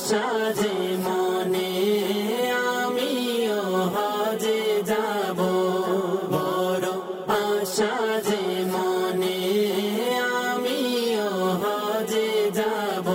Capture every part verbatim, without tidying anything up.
আশা যে মনে আমিও হজে যাব, বড় আশা যে মনে আমিও হজে যাব।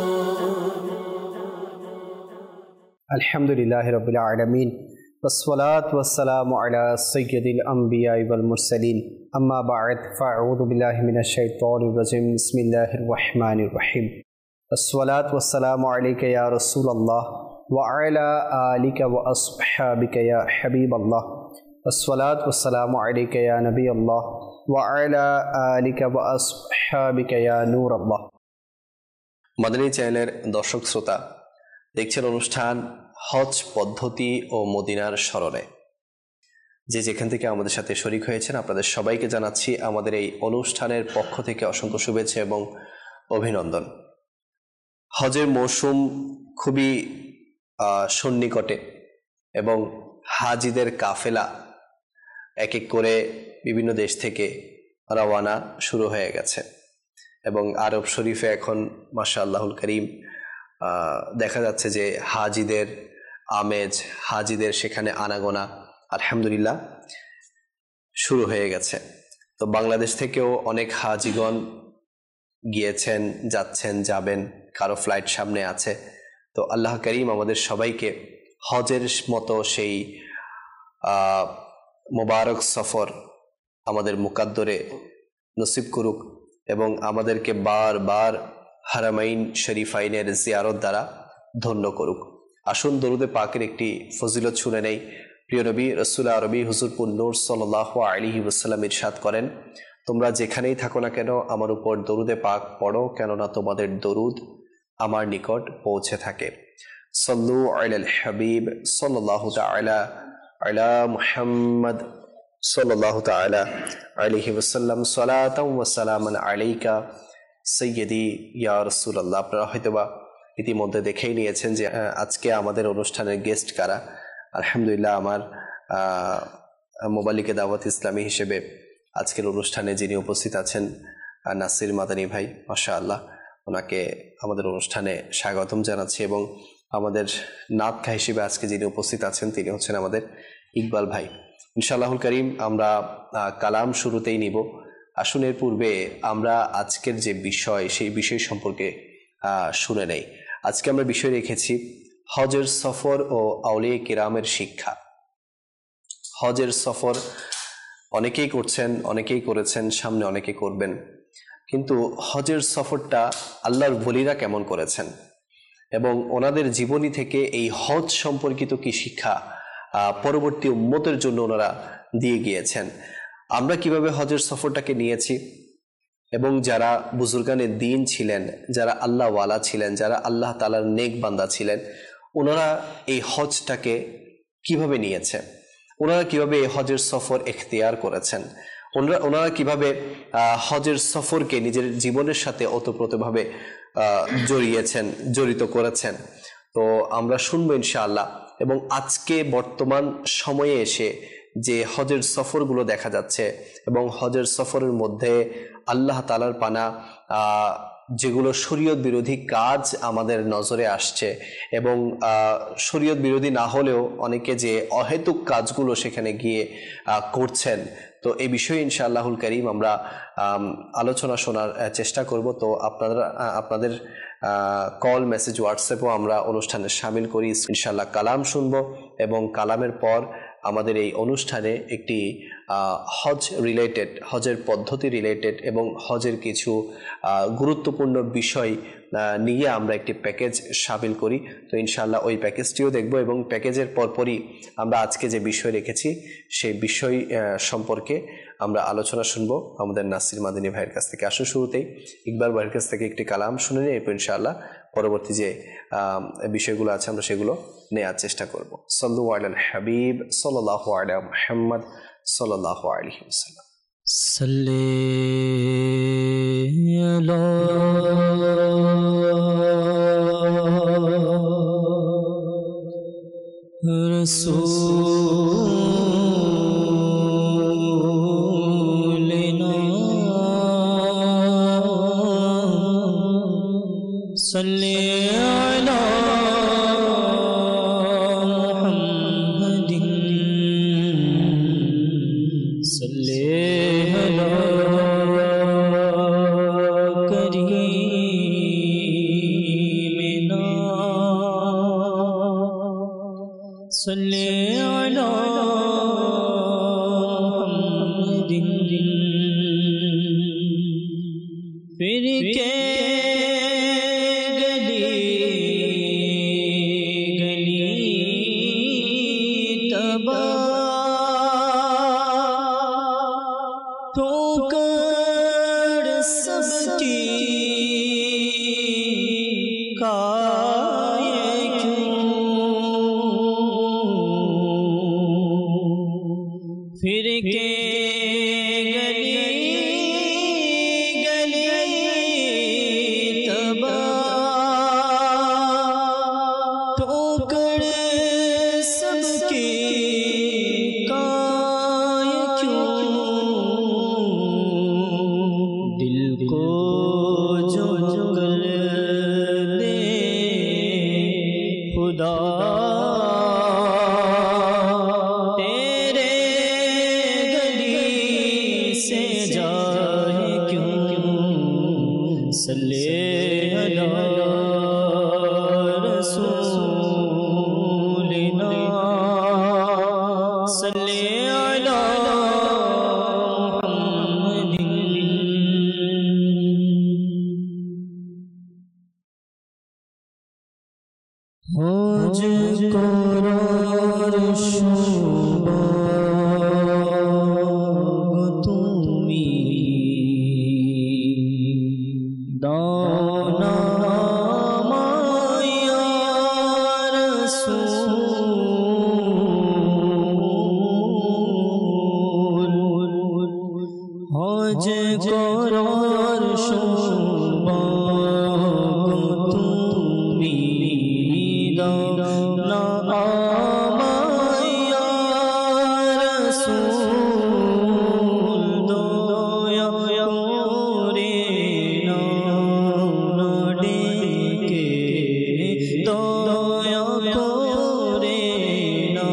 আলহামদুলিল্লাহি রাব্বিল আলামিন والصلاة والسلام على سيد الأنبياء والمرسلين أما بعد فأعوذ بالله من الشيطان الرجيم بسم الله الرحمن الرحيم الصلاة والسلام عليك يا رسول الله وعلى آلك وأصحابك يا حبيب الله الصلاة والسلام عليك يا نبي الله وعلى آلك وأصحابك يا نور الله। মাদানী চ্যানেলের দর্শক শ্রোতা, দেখছেন অনুষ্ঠান হজ পদ্ধতি ও মদিনার স্মরণে। যে যেখান থেকে আমাদের সাথে শরীক হয়েছেন আপনাদের সবাইকে জানাচ্ছি আমাদের এই অনুষ্ঠানের পক্ষ থেকে অসংখ্য শুভেচ্ছা এবং অভিনন্দন। হজের মৌসুম খুবই সন্নিকটে এবং হাজিদের কাফেলা এক এক করে বিভিন্ন দেশ থেকে রওয়ানা শুরু হয়ে গেছে এবং আরব শরীফে এখন মাশাআল্লাহুল করিম দেখা যাচ্ছে যে হাজিদের আমেজ, হাজিদের সেখানে আনাগোনা আলহামদুলিল্লাহ শুরু হয়ে গেছে। তো বাংলাদেশ থেকেও অনেক হাজিগণ গিয়েছেন, যাচ্ছেন, যাবেন, কারো ফ্লাইট সামনে আছে। তো আল্লাহ করিম আমাদের সবাইকে হজের মতো সেই মোবারক সফর আমাদের মুকাদ্দরে নসিব করুক এবং আমাদেরকে বারবার হারামাইন শরীফাইনের জিয়ারত দ্বারা ধন্য করুক। আসুন দরুদে পাকের একটি ফজিলত শুনে নেই। প্রিয় নবী রাসূল আরবি হুজুরপুর নূর সাল্লাল্লাহু আলাইহি ওয়াসাল্লাম ইরশাদ করেন, তোমরা যেখানেই থাকো না কেন আমার উপর দরুদে পাক পড়ো, কেননা তোমাদের দরুদ আমার নিকট পৌঁছে থাকে। সাল্লু আলাল হাবিব সাল্লাল্লাহু তাআলা আলা মুহাম্মদ সাল্লাল্লাহু তাআলা আলাইহি ওয়াসাল্লাম সালাতাও ওয়া সালামান আলাইকা সৈয়দি ইয়া রাসূলুল্লাহ। আপনারা হয়তোবা ইতিমধ্যে দেখেই নিয়েছেন যে আজকে আমাদের অনুষ্ঠানের গেস্ট কারা। আলহামদুলিল্লাহ আমার মোবালিকে দাওয়াত ইসলামী হিসেবে আজকের অনুষ্ঠানে যিনি উপস্থিত আছেন নাসির মাদানী ভাই, মাশাআল্লাহ, ওনাকে আমাদের অনুষ্ঠানে স্বাগতম জানাচ্ছি এবং আমাদের নাতখা হিসেবে আজকে যিনি উপস্থিত আছেন তিনি হচ্ছেন আমাদের ইকবাল ভাই। ইনশাআল্লাহুল করিম আমরা কালাম শুরুতেই নিব। আসুন এর পূর্বে আমরা আজকের যে বিষয় সেই বিষয় সম্পর্কে শুনে নেই। আজকে আমরা বিষয় রেখেছি হজের সফর ও আউলিয়া কিরামের শিক্ষা। হজের সফর অনেকেই করছেন, অনেকেই করেছেন, সামনে অনেকে করবেন, কিন্তু হজের সফরটা আল্লাহর ওলিরা কেমন করেছেন এবং ওনাদের জীবনী থেকে এই হজ সম্পর্কিত কি শিক্ষা পরবর্তী উম্মতের জন্য ওনারা দিয়ে গিয়েছেন, আমরা কিভাবে হজের সফরটাকে নিয়েছি এবং যারা বুজুর্গানে দ্বীন ছিলেন, যারা আল্লাহ ওয়ালা ছিলেন, যারা আল্লাহ তাআলার নেক বান্দা ছিলেন, ওনারা এই হজটাকে কিভাবে নিয়েছে, ওনারা কিভাবে এই হজের সফর এখতিয়ার করেছেন, ওনারা ওনারা কিভাবে হজের সফরকে নিজের জীবনের সাথে ওতপ্রোতভাবে জড়িয়েছেন, জড়িত করেছেন। তো আমরা শুনবো ইনশাআল্লাহ। এবং আজকে বর্তমান সময়ে এসে যে হজের সফরগুলো দেখা যাচ্ছে এবং হজের সফরের মধ্যে আল্লাহ তাআলার পানা যেগুলো শরীয়ত বিরোধী কাজ আমাদের নজরে আসছে এবং শরীয়ত বিরোধী না হলেও অনেকে যে অহেতুক কাজগুলো সেখানে গিয়ে করছেন, তো এই বিষয়ে ইনশাআল্লাহুল করিম আমরা আলোচনা শোনার চেষ্টা করব। তো আপনারা আপনাদের কল, মেসেজ, হোয়াটসঅ্যাপও আমরা অনুষ্ঠানে সামিল করি। ইনশাআল্লাহ কালাম শুনবো এবং কালামের পর আমাদের এই অনুষ্ঠানে একটি হজ রিলেটেড, হজের পদ্ধতি রিলেটেড এবং হজের কিছু গুরুত্বপূর্ণ বিষয় নিয়ে আমরা একটি প্যাকেজ সামিল করি। তো ইনশাআল্লাহ ওই প্যাকেজটিও দেখব এবং প্যাকেজের পরপরই আমরা আজকে যে বিষয় রেখেছি সেই বিষয় সম্পর্কে আমরা আলোচনা শুনবো আমাদের নাসির মাদানী ভাইয়ের কাছ থেকে। আসুন শুরুতেই ইকবাল ভাইয়ের কাছ থেকে একটি কালাম শুনে নিই, এরপর ইনশাআল্লাহ পরবর্তী যে বিষয়গুলো আছে আমরা সেগুলো নেওয়ার চেষ্টা করব। সাল্লু আলাল হাবিব সাল্লাল্লাহু আলা মুহাম্মদ সাল্লাল্লাহু আলাইহি ওয়াসাল্লাম। সাল্লি আলা রাসূলিনা সাল্লি আলা सल्ले अला मुहम्मदिन। फिर के गली गली तबा ठोकर सबकी काये क्यों। फिर के तेरे गली से जाए क्यों। सल्ले अला रसूलिना सल्ले अला मुहम्मदिन। हज करार शोभा तुमी दाना माया रसूल। हज करार शोभा तुमी दाना माया रसूल। दया करे ना डेके दया करे ना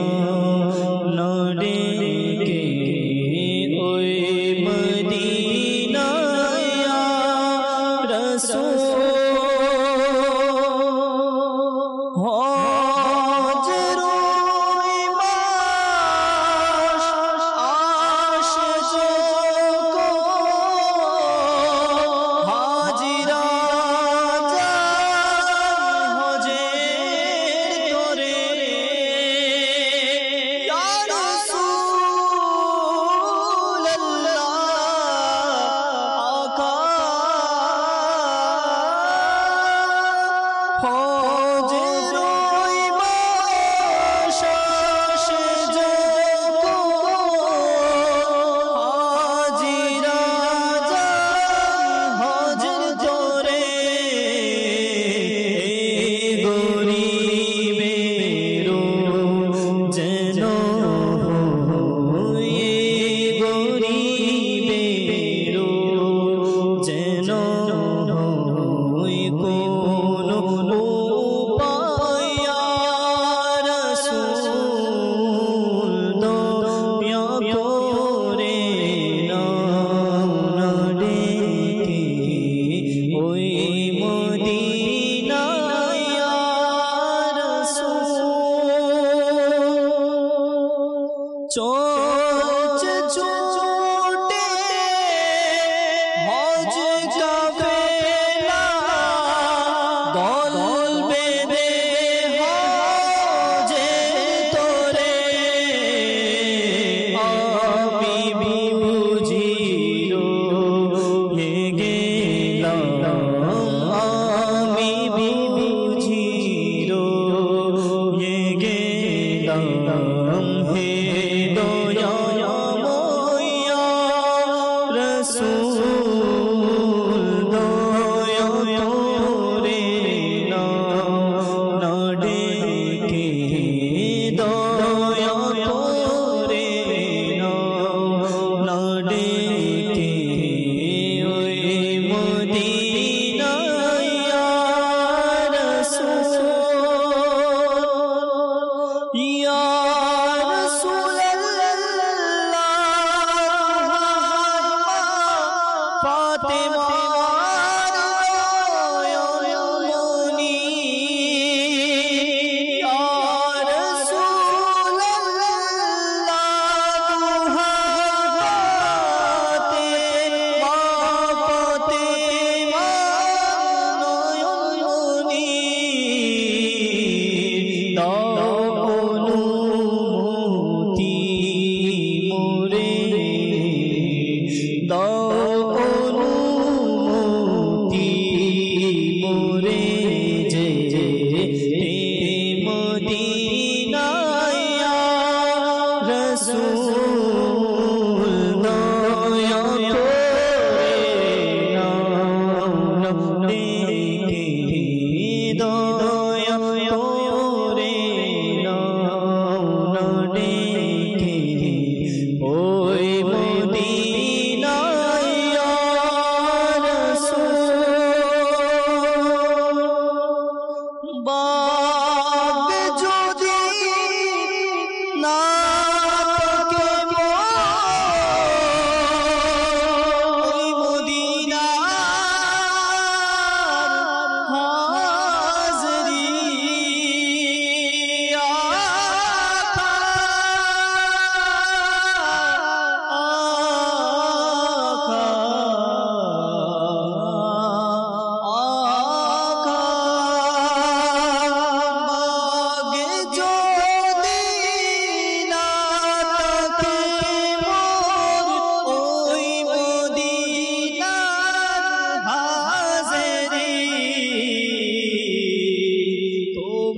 डेके ओए मदीना या रसूल। Oh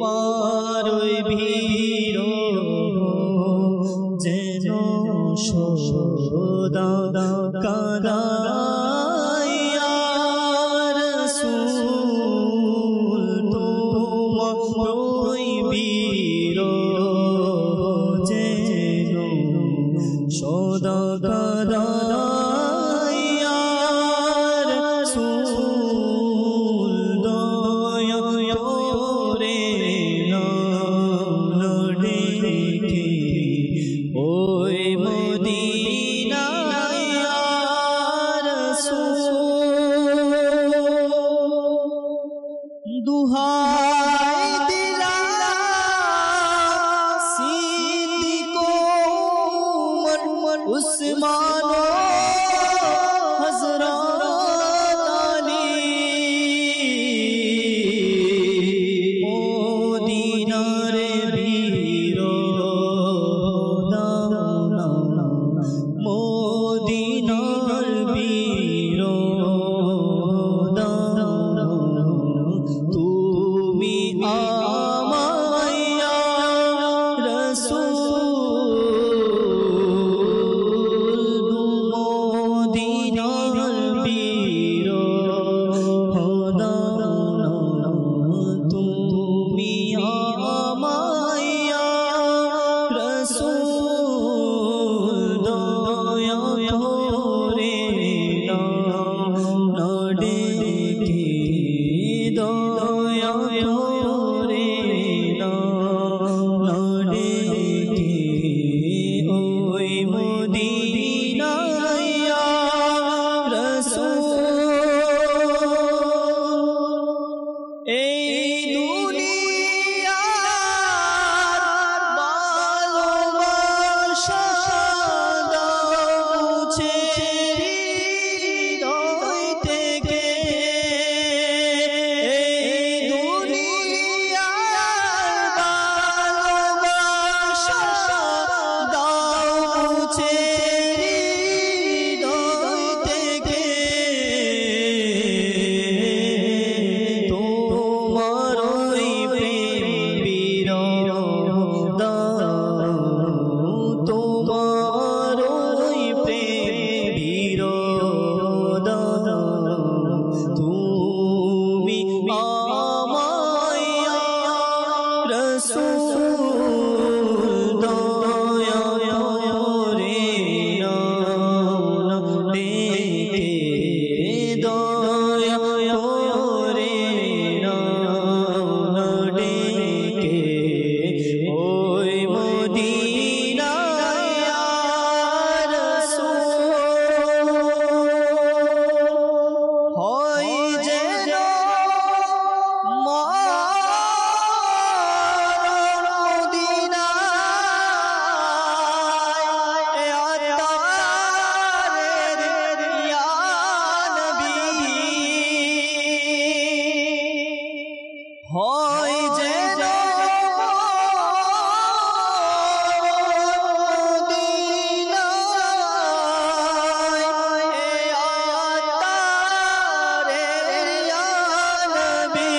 তোমার ওই ভিড় যেন সদা কাদাইয়া রাসূল তোমার ওই ভিড় যেন সদা কাদাইয়া রাসূল দয়া করে না ডেকে ওই মদিনায় ইয়া রাসূল দুহাই দিলাম সিদ্দিক ওমর উসমান হযরত আলী মদিনার ভিড় মদিনার ভিড় তুমি আমায় ইয়া রাসূল মদিনার ভিড় তুমি আমায় ইয়া রাসূল দয়া করে না ডেকে দয়া করে না ডেকে ওই মদিনায় ইয়া রাসূল এই দুনিয়ার ভালোবাসা মুছে হৃদয় থেকে এই দুনিয়ার ভালোবাসা মুছে হৃদয় থেকে তোমার ওই প্রেম বিরহ তোমার ওই প্রেম বিরহ তুমি আমায় ইয়া রাসূল দয়া করে না ডেকে দয়া করে না ডেকে ওই মদিনায় ইয়া রাসূল হয় যেন মদিনায় আতারের ইয়া নবী হয় যেন মদিনায় আতারের ইয়া নবী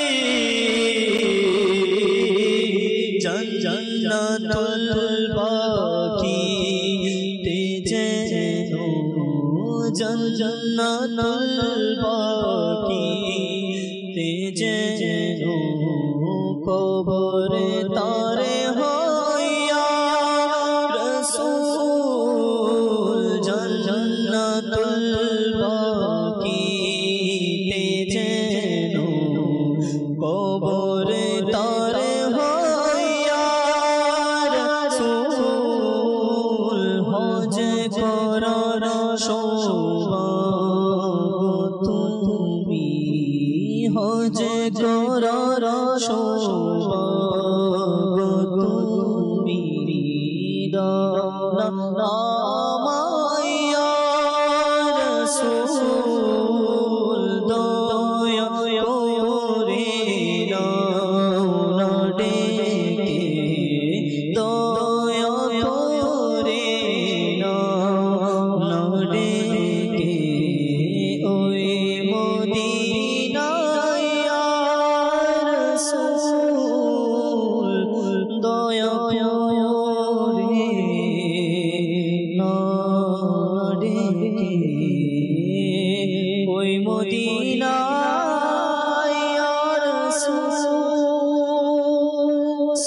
জান্নাতুল বাকি তে যেন জান্নাতুল বাকি তে যেন কবরে তারে হইয়া রাসূল জান্নাতুল বাকি তে যেন কবরে তারে হইয়া রাসূল হজ করার সৌভাগ্য তুমি হজ করার সৌভাগ্য তুমি দান আমায় ইয়া রাসূল দয়া করে না ডেকে দয়া করে না ডেকে ওই মদিনায় ইয়া রাসূল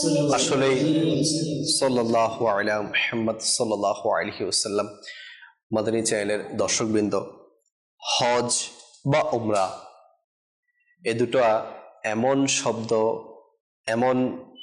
আসলেই সাল্লাল্লাহু আলা মুহাম্মদ সাল্লাল্লাহু আলাইহি ওয়াসাল্লাম মাদানী চ্যানেলের দর্শকবৃন্দ, হজ বা উমরা এ দুটো এমন শব্দ, এমন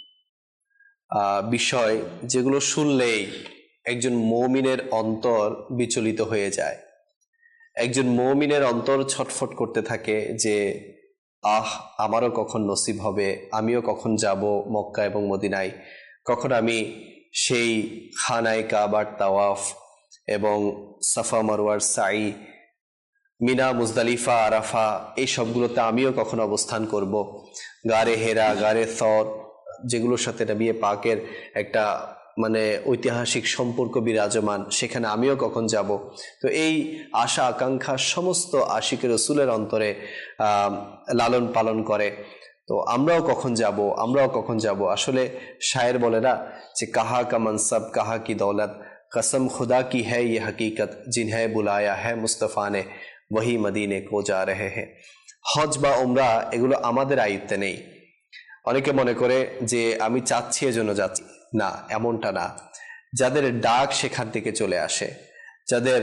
বিষয় যেগুলো শুনলেই একজন মুমিনের অন্তর বিচলিত হয়ে যায়। একজন মুমিনের অন্তর ছটফট করতে থাকে যে আহ আমারও কখন নসিব হবে, আমিও কখন যাব মক্কা এবং মদিনায়, কখন আমি সেই খানায় কাবার তাওয়াফ এবং সাফা মারওয়ার সাই, মিনা মুজদালিফা আরাফা এই সবগুলোতে আমিও কখন অবস্থান করব, গারে হেরা গারে থর যেগুলোর সাথে নবী পাকের একটা মানে ঐতিহাসিক সম্পর্ক বিরাজমান, সেখানে আমিও কখন যাব। তো এই আশা আকাঙ্ক্ষা সমস্ত আশিকের রসুলের অন্তরে লালন পালন করে। তো আমরাও কখন যাব, আমরাও কখন যাব। আসলে শায়ের বলে না যে কাহা কা মনসব কাহা কি দৌলত, কসম খুদা কি হ্যায় ये हकीकत जिन्हें बुलाया है मुस्तफ़ा ने वही मदीने को जा रहे हैं। হজ বা উমরা এগুলো আমাদের আয়ত্তে নেই। অনেকে মনে করে যে আমি চাচ্ছি এজন্য যাচ্ছি, না, এমনটা না। যাদের ডাক সেখান থেকে চলে আসে, যাদের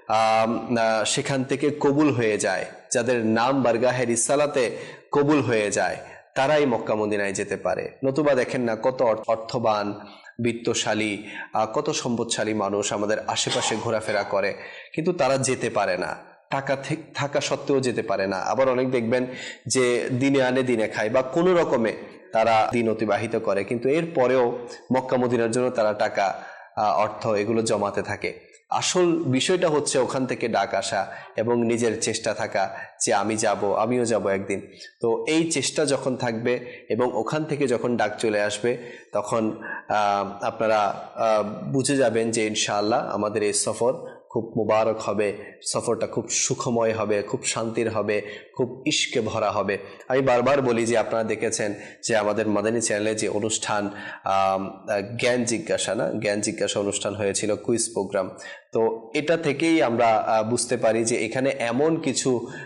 সেখান থেকে কবুল হয়ে যায়, যাদের নাম বারগাহে রিসালাতে কবুল হয়ে যায়, তারাই মক্কা মদিনায় যেতে পারে। নতুবা দেখেন না কত অর্থবান, বিত্তশালী, কত সম্পদশালী মানুষ আমাদের আশেপাশে ঘোরাফেরা করে, কিন্তু তারা যেতে পারে না, টাকা থাকা সত্ত্বেও যেতে পারে না। আবার অনেক দেখবেন যে দিনে আনে দিনে খায় বা কোনো রকমে তারা দিন অতিবাহিত করে, কিন্তু এর পরেও মক্কা মদিনার জন্য তারা টাকা অর্থ এগুলো জমাতে থাকে। আসল বিষয়টা হচ্ছে ওখান থেকে ডাক আসা এবং নিজের চেষ্টা থাকা যে আমি যাব, আমিও যাব একদিন। তো এই চেষ্টা যখন থাকবে এবং ওখান থেকে যখন ডাক চলে আসবে, তখন আপনারা বুঝে যাবেন যে ইনশাআল্লাহ আমাদের এই সফর খুব মুবারক হবে, সফরটা খুব সুখময় হবে, খুব শান্তির হবে, খুব ইশকে ভরা হবে। আমি বারবার বলি যে আপনারা দেখেছেন যে আমাদের মাদানী চ্যানেলে যে অনুষ্ঠান জ্ঞান জিজ্ঞাসা না জ্ঞান জিজ্ঞাসা অনুষ্ঠান হয়েছিল, কুইজ প্রোগ্রাম। তো এটা থেকেই আমরা বুঝতে পারি যে এখানে এমন কিছু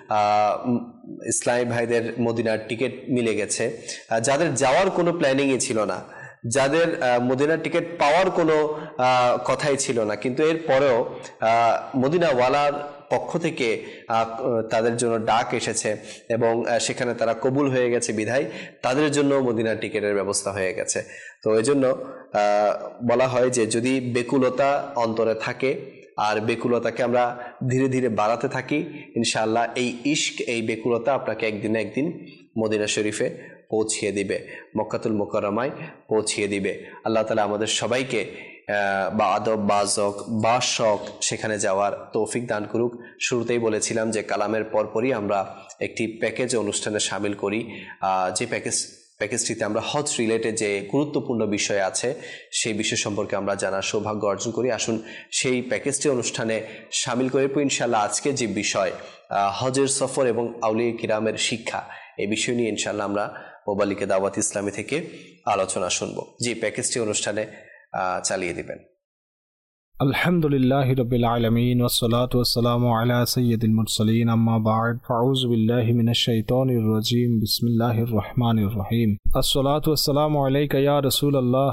ইসলামী ভাইদের মদিনার টিকিট মিলে গেছে যাদের যাওয়ার কোনো প্ল্যানিংই ছিল না, যাদের মদিনার টিকিট পাওয়ার কোনো কথাই ছিল না, কিন্তু এর পরেও মদিনাওয়ালার পক্ষ থেকে তাদের জন্য ডাক এসেছে এবং সেখানে তারা কবুল হয়ে গেছে বিধায় তাদের জন্য মদিনার টিকিটের ব্যবস্থা হয়ে গেছে। তো এই জন্য বলা হয় যে যদি বেকুলতা অন্তরে থাকে আর বেকুলতাকে আমরা ধীরে ধীরে বাড়াতে থাকি, ইনশাআল্লাহ এই ইশক, এই বেকুলতা আপনাকে একদিন না একদিন মদিনা শরীফে পৌঁছিয়ে দিবে, মক্কাতুল মুকাররমায় পৌঁছিয়ে দিবে। আল্লাহ তাআলা আমাদের সবাইকে বা আদব বা যক বা শখ সেখানে যাওয়ার তৌফিক দান করুক। শুরুতেই বলেছিলাম যে কালামের পরপরই আমরা একটি প্যাকেজ অনুষ্ঠানে সামিল করি, যে প্যাকেজ প্যাকেজটিতে আমরা হজ রিলেটেড যে গুরুত্বপূর্ণ বিষয় আছে সেই বিষয় সম্পর্কে আমরা জানার সৌভাগ্য অর্জন করি। আসুন সেই প্যাকেজটি অনুষ্ঠানে সামিল করে ইনশাআল্লাহ আজকে যে বিষয় হজের সফর এবং আউলিয়া কিরামের শিক্ষা, এই বিষয় নিয়ে ইনশাআল্লাহ আমরা মোবালিকে দাওয়াত ইসলামী থেকে আলোচনা শুনবো। যে প্যাকেজটি অনুষ্ঠানে চালিয়ে দিবেন। আলহামদুলিল্লাহি রাব্বিল আলামিন ওয়াসসালাতু ওয়াসসালামু আলা সাইয়্যিদিল মুরসালিন আম্মা বা'দ ফাউযু বিল্লাহি মিনাশ শাইতানির রাজীম বিসমিল্লাহির রহমানির রহিম আসসালাতু ওয়াসসালামু আলাইকা ইয়া রাসূলুল্লাহ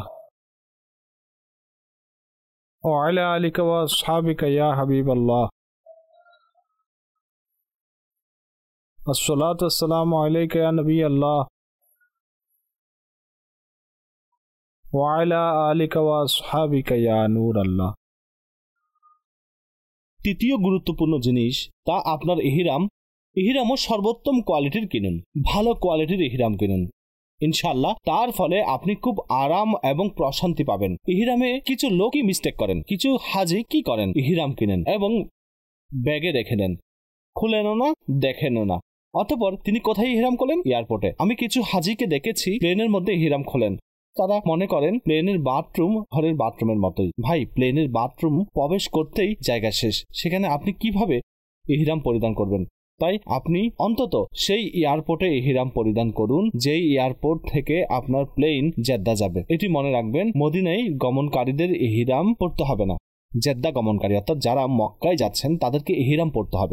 ওয়া আলা আলিকা ওয়া আসহাবিকা ইয়া হাবিবাল্লাহ আসসালাতু ওয়াসসালামু আলাইকা ইয়া নবিয়াল্লাহ ওয়া আলা আলিকা ওয়া আসহাবিকা ইয়া নূরাল্লাহ। তৃতীয় গুরুত্বপূর্ণ জিনিস তা আপনার ইহরাম। ইহরামও সর্বোত্তম কোয়ালিটির কিনুন, ভালো কোয়ালিটির ইহরাম কিনুন। ইনশাআল্লাহ তার ফলে আপনি খুব আরাম এবং প্রশান্তি পাবেন। ইহরামে কিছু লোকই মিস্টেক করেন, কিছু হাজি কি করেন, ইহরাম কিনেন এবং ব্যাগে রেখে দেন, খুলেনও না, দেখেনও না। অতঃপর তিনি কোথায় ইহরাম করলেন? এয়ারপোর্টে। আমি কিছু হাজিকে দেখেছি প্লেনের মধ্যে ইহরাম খোলেন। তারা মনে করেন প্লেনের বাথরুম ঘরের বাথরুমের মতোই। ভাই, প্লেনের বাথরুম প্রবেশ করতেই জায়গা শেষ, সেখানে আপনি কিভাবে ইহরাম পরিধান করবেন? তাই আপনি অন্তত সেই এয়ারপোর্টে ইহরাম পরিধান করুন যেই এয়ারপোর্ট থেকে আপনার প্লেন জেদ্দা যাবে। এটি মনে রাখবেন, মদিনায় গমনকারীদের ইহরাম পড়তে হবে না, জেদ্দা গমনকারী অর্থাৎ যারা মক্কায় যাচ্ছেন তাদেরকে ইহরাম পড়তে হবে।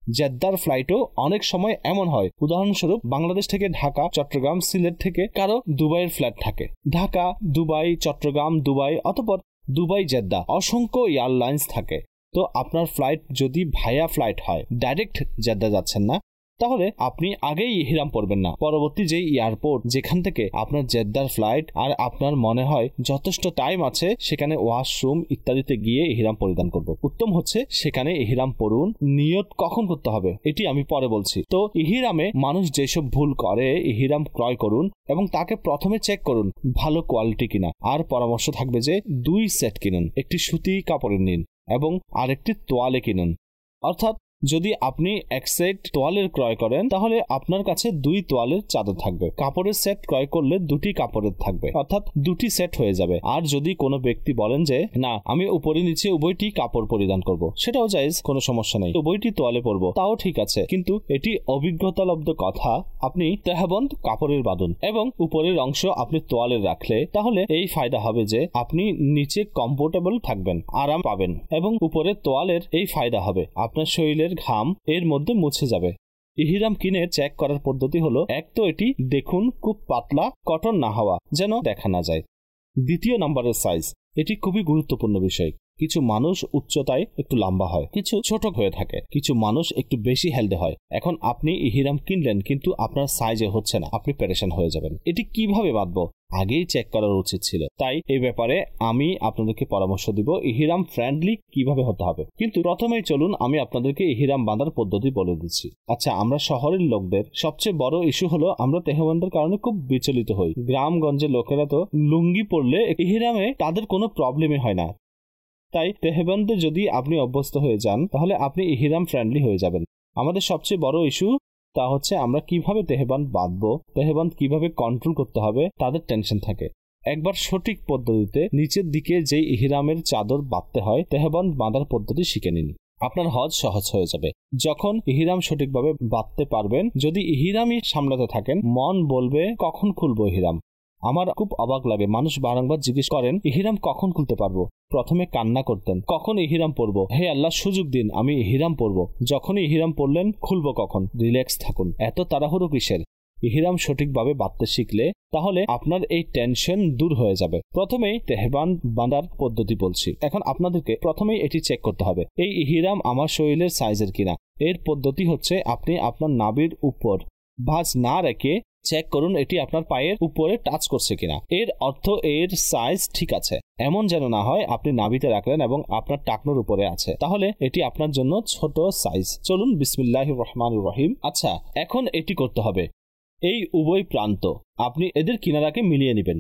জেদ্দার ফ্লাইটও অনেক সময় এমন হয়, উদাহরণস্বরূপ বাংলাদেশ থেকে ঢাকা, চট্টগ্রাম, সিলেট থেকে কারো দুবাইয়ের ফ্লাইট থাকে। ঢাকা, দুবাই, চট্টগ্রাম, দুবাই, অতঃপর দুবাই জেদ্দা অসংখ্য এয়ারলাইন্স থাকে। তো আপনার ফ্লাইট যদি ভায়া ফ্লাইট হয়, ডাইরেক্ট জেদ্দা যাচ্ছেন না, তাহলে আপনি আগেই ইহরাম পরবেন না। পরবর্তী যেই এয়ারপোর্ট যেখান থেকে আপনার জেদ্দার ফ্লাইট আর আপনার মনে হয় যথেষ্ট টাইম আছে, সেখানে ওয়াশরুম ইত্যাদিতে গিয়ে ইহরাম পরিধান করব। উত্তম হচ্ছে সেখানে ইহরাম পরুন। নিয়ত কখন করতে হবে এটি আমি পরে বলছি। তো ইহরামে মানুষ যেসব ভুল করে, ইহরাম ক্রয় করুন এবং তাকে প্রথমে চেক করুন ভালো কোয়ালিটি কিনা। আর পরামর্শ থাকবে যে দুই সেট কিনুন, একটি সুতি কাপড়ের নিন এবং আরেকটি তোয়ালে কিনুন। অর্থাৎ যদি আপনি এক সেট তোয়ালের ক্রয় করেন তাহলে আপনার কাছে দুই তোয়ালের চাদর থাকবে। কাপড়ের সেট ক্রয় করলে দুটি কাপড়ের থাকবে, অর্থাৎ দুটি সেট হয়ে যাবে। আর যদি কোনো ব্যক্তি বলেন যে না আমি উপরে নিচে উভয়টি কাপড় পরিধান করব, সেটাও জায়েজ, কোনো সমস্যা নেই, উভয়টি তোয়ালে পরবো, তাও ঠিক আছে। কিন্তু এটি অভিজ্ঞতালব্ধ কথা, আপনি তেহাবন্ধ কাপড়ের বাঁধুন এবং উপরের অংশ আপনি তোয়ালের রাখলে তাহলে এই ফায়দা হবে যে আপনি নিচে কমফোর্টেবল থাকবেন, আরাম পাবেন, এবং উপরে তোয়ালের এই ফায়দা হবে আপনার শরীরের ঘাম এর মধ্যে মুছে যাবে। ইহরাম কিনে চেক করার পদ্ধতি হলো, এক তো এটি দেখুন খুব পাতলা কটন না হওয়া যেন দেখা না যায়। দ্বিতীয় নম্বরের সাইজ, এটি খুবই গুরুত্বপূর্ণ বিষয়। কিছু মানুষ উচ্চতায় একটু লম্বা হয়, কিছু ছোট হয়ে থাকে, কিছু মানুষ একটু বেশি হেলদি হয়। এখন আপনি ইহরাম কিনলেন কিন্তু আপনার সাইজে হচ্ছে না, আপনি পেরেশান হয়ে যাবেন। এটি কিভাবে বাঁধবো আগেই চেক করার উচিত ছিল। তাই এই ব্যাপারে আমি আপনাদেরকে পরামর্শ দিব ইহরাম ফ্রেন্ডলি কিভাবে হতে হবে। কিন্তু প্রথমেই চলুন আমি আপনাদেরকে ইহরাম বাঁধার পদ্ধতি বলে দিচ্ছি। আচ্ছা, আমরা শহরের লোকদের সবচেয়ে বড় ইস্যু হলো আমরা তেহবন্ধের কারণে খুব বিচলিত হই। গ্রামগঞ্জের লোকেরা তো লুঙ্গি পরলে ইহরামে তাদের কোনো প্রবলেমই হয় না। তাই তেহবন্ধে যদি আপনি অভ্যস্ত হয়ে যান তাহলে আপনি ইহরাম ফ্রেন্ডলি হয়ে যাবেন। আমাদের সবচেয়ে বড় ইস্যু তা হচ্ছে আমরা কিভাবে তেহবান্ধ বাঁধবো, তেহবান্ধ কিভাবে কন্ট্রোল করতে হবে, তাদের টেনশন থাকে। একবার সঠিক পদ্ধতিতে নিচের দিকে যে ইহরামের চাদর বাঁধতে হয়, তেহবান্ধ বাঁধার পদ্ধতি শিখে নিন, আপনার হজ সহজ হয়ে যাবে। যখন ইহরাম সঠিকভাবে বাঁধতে পারবেন, যদি ইহরামই সামলাতে থাকেন, মন বলবে কখন খুলবো ইহরাম। আমার খুব অবাক লাগে, মানুষ বারংবার জিজ্ঞেস করেন ইহরাম কখন খুলতে পারবো। প্রথমে কান্না করতেন, কখন ইহরাম পরবো, হে আল্লাহ সুযোগ দিন আমি ইহরাম পরবো। যখনই ইহরাম পরলেন খুলবো কখন। রিল্যাক্স থাকুন, এত তাড়াহুড়ো কিসের। ইহরাম সঠিকভাবে বাঁধতে শিখলে তাহলে আপনার এই টেনশন দূর হয়ে যাবে। প্রথমেই তেহবান্ধ বাঁধার পদ্ধতি বলছি। এখন আপনাদেরকে প্রথমেই এটি চেক করতে হবে এই ইহরাম আমার শরীরের সাইজের কিনা। এর পদ্ধতি হচ্ছে আপনি আপনার নাভির উপর ভাঁজ না রেখে চেক করুন এটি আপনার পায়ের উপরে টাচ করছে কিনা। এর অর্থ এর সাইজ ঠিক আছে, এমন যেন না হয় আপনি নাভিতে রাখলেন এবং আপনার টাকনোর উপরে আছে, তাহলে এটি আপনার জন্য ছোট সাইজ। চলুন বিসমিল্লাহির রহমানির রহিম। আচ্ছা, এখন এটি করতে হবে এই উভয় প্রান্ত আপনি এদের কিনারাকে মিলিয়ে নেবেন,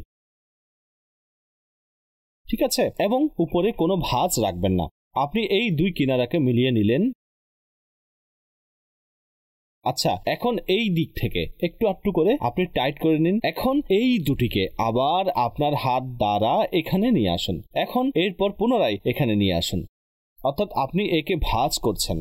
ঠিক আছে, এবং উপরে কোনো ভাঁজ রাখবেন না। আপনি এই দুই কিনারাকে মিলিয়ে নিলেন। আচ্ছা, এখন এই দিক থেকে একটু একটু করে আপনি টাইট করে নিন। এখন এই দুটিকে আবার আপনার হাত দ্বারা এখানে নিয়ে আসুন। এখন এরপর পুনরায় এখানে নিয়ে আসুন, অর্থাৎ আপনি একে ভাঁজ করছেন।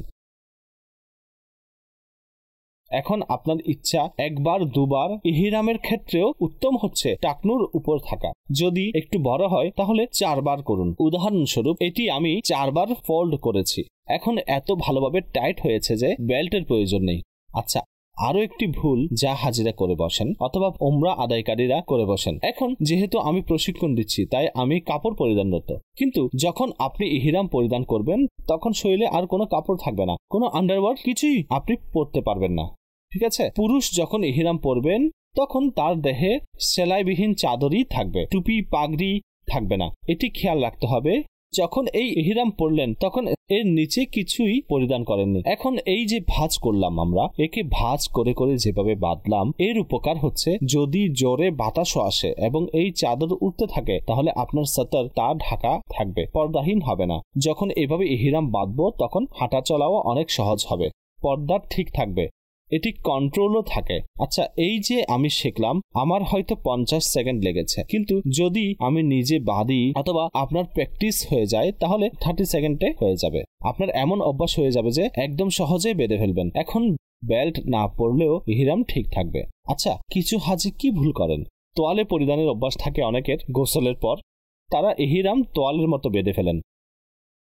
এখন আপনার ইচ্ছা একবার দুবার। ইহরামের ক্ষেত্রেও উত্তম হচ্ছে টাকনুর উপর থাকা, যদি একটু বড় হয় তাহলে চারবার করুন। উদাহরণস্বরূপ এটি আমি চারবার ফোল্ড করেছি। এখন এত ভালোভাবে টাইট হয়েছে যে বেল্টের প্রয়োজন নেই। আচ্ছা, আরো একটি ভুল যা হাজিরা করে বসেন অথবা উমরা আদায়কারীরা করে বসেন। এখন যেহেতু আমি প্রশিক্ষণ দিচ্ছি তাই আমি কাপড় পরিধানরত, কিন্তু যখন আপনি ইহরাম পরিধান করবেন তখন শরীরে আর কোনো কাপড় থাকবে না, কোনো আন্ডারওয়্যার কিছুই আপনি পরতে পারবেন না, ঠিক আছে। পুরুষ যখন ইহরাম পরবেন তখন তার দেহে সেলাইবিহীন চাদরই থাকবে, টুপি পাগড়ি থাকবে না। এটি খেয়াল রাখতে হবে। যখন এই ইহরাম পরলেন তখন এর নিচে কিছুই পরিধান করেননি। এখন এই যে ভাঁজ করলাম আমরা, একে ভাঁজ করে করে যেভাবে বাঁধলাম, এর উপকার হচ্ছে যদি জোরে বাতাসও আসে এবং এই চাদর উঠতে থাকে তাহলে আপনার সতর তা ঢাকা থাকবে, পর্দাহীন হবে না। যখন এভাবে ইহরাম বাঁধবো তখন হাঁটা চলাও অনেক সহজ হবে, পর্দা ঠিক থাকবে, এটি কন্ট্রোলও থাকে। আচ্ছা, এই যে আমি শিখলাম আমার হয়তো পঞ্চাশ সেকেন্ড লেগেছে, কিন্তু যদি আমি নিজে বাঁধি অথবা আপনার প্র্যাকটিস হয়ে যায় তাহলে থার্টি সেকেন্ডে হয়ে যাবে। আপনার এমন অভ্যাস হয়ে যাবে যে একদম সহজেই বেঁধে ফেলবেন। এখন বেল্ট না পরলেও ইহরাম ঠিক থাকবে। আচ্ছা, কিছু হাজি কি ভুল করেন, তোয়ালে পরিধানের অভ্যাস থাকে অনেকের। গোসলের পর তারা ইহরাম তোয়ালের মতো বেঁধে ফেলেন।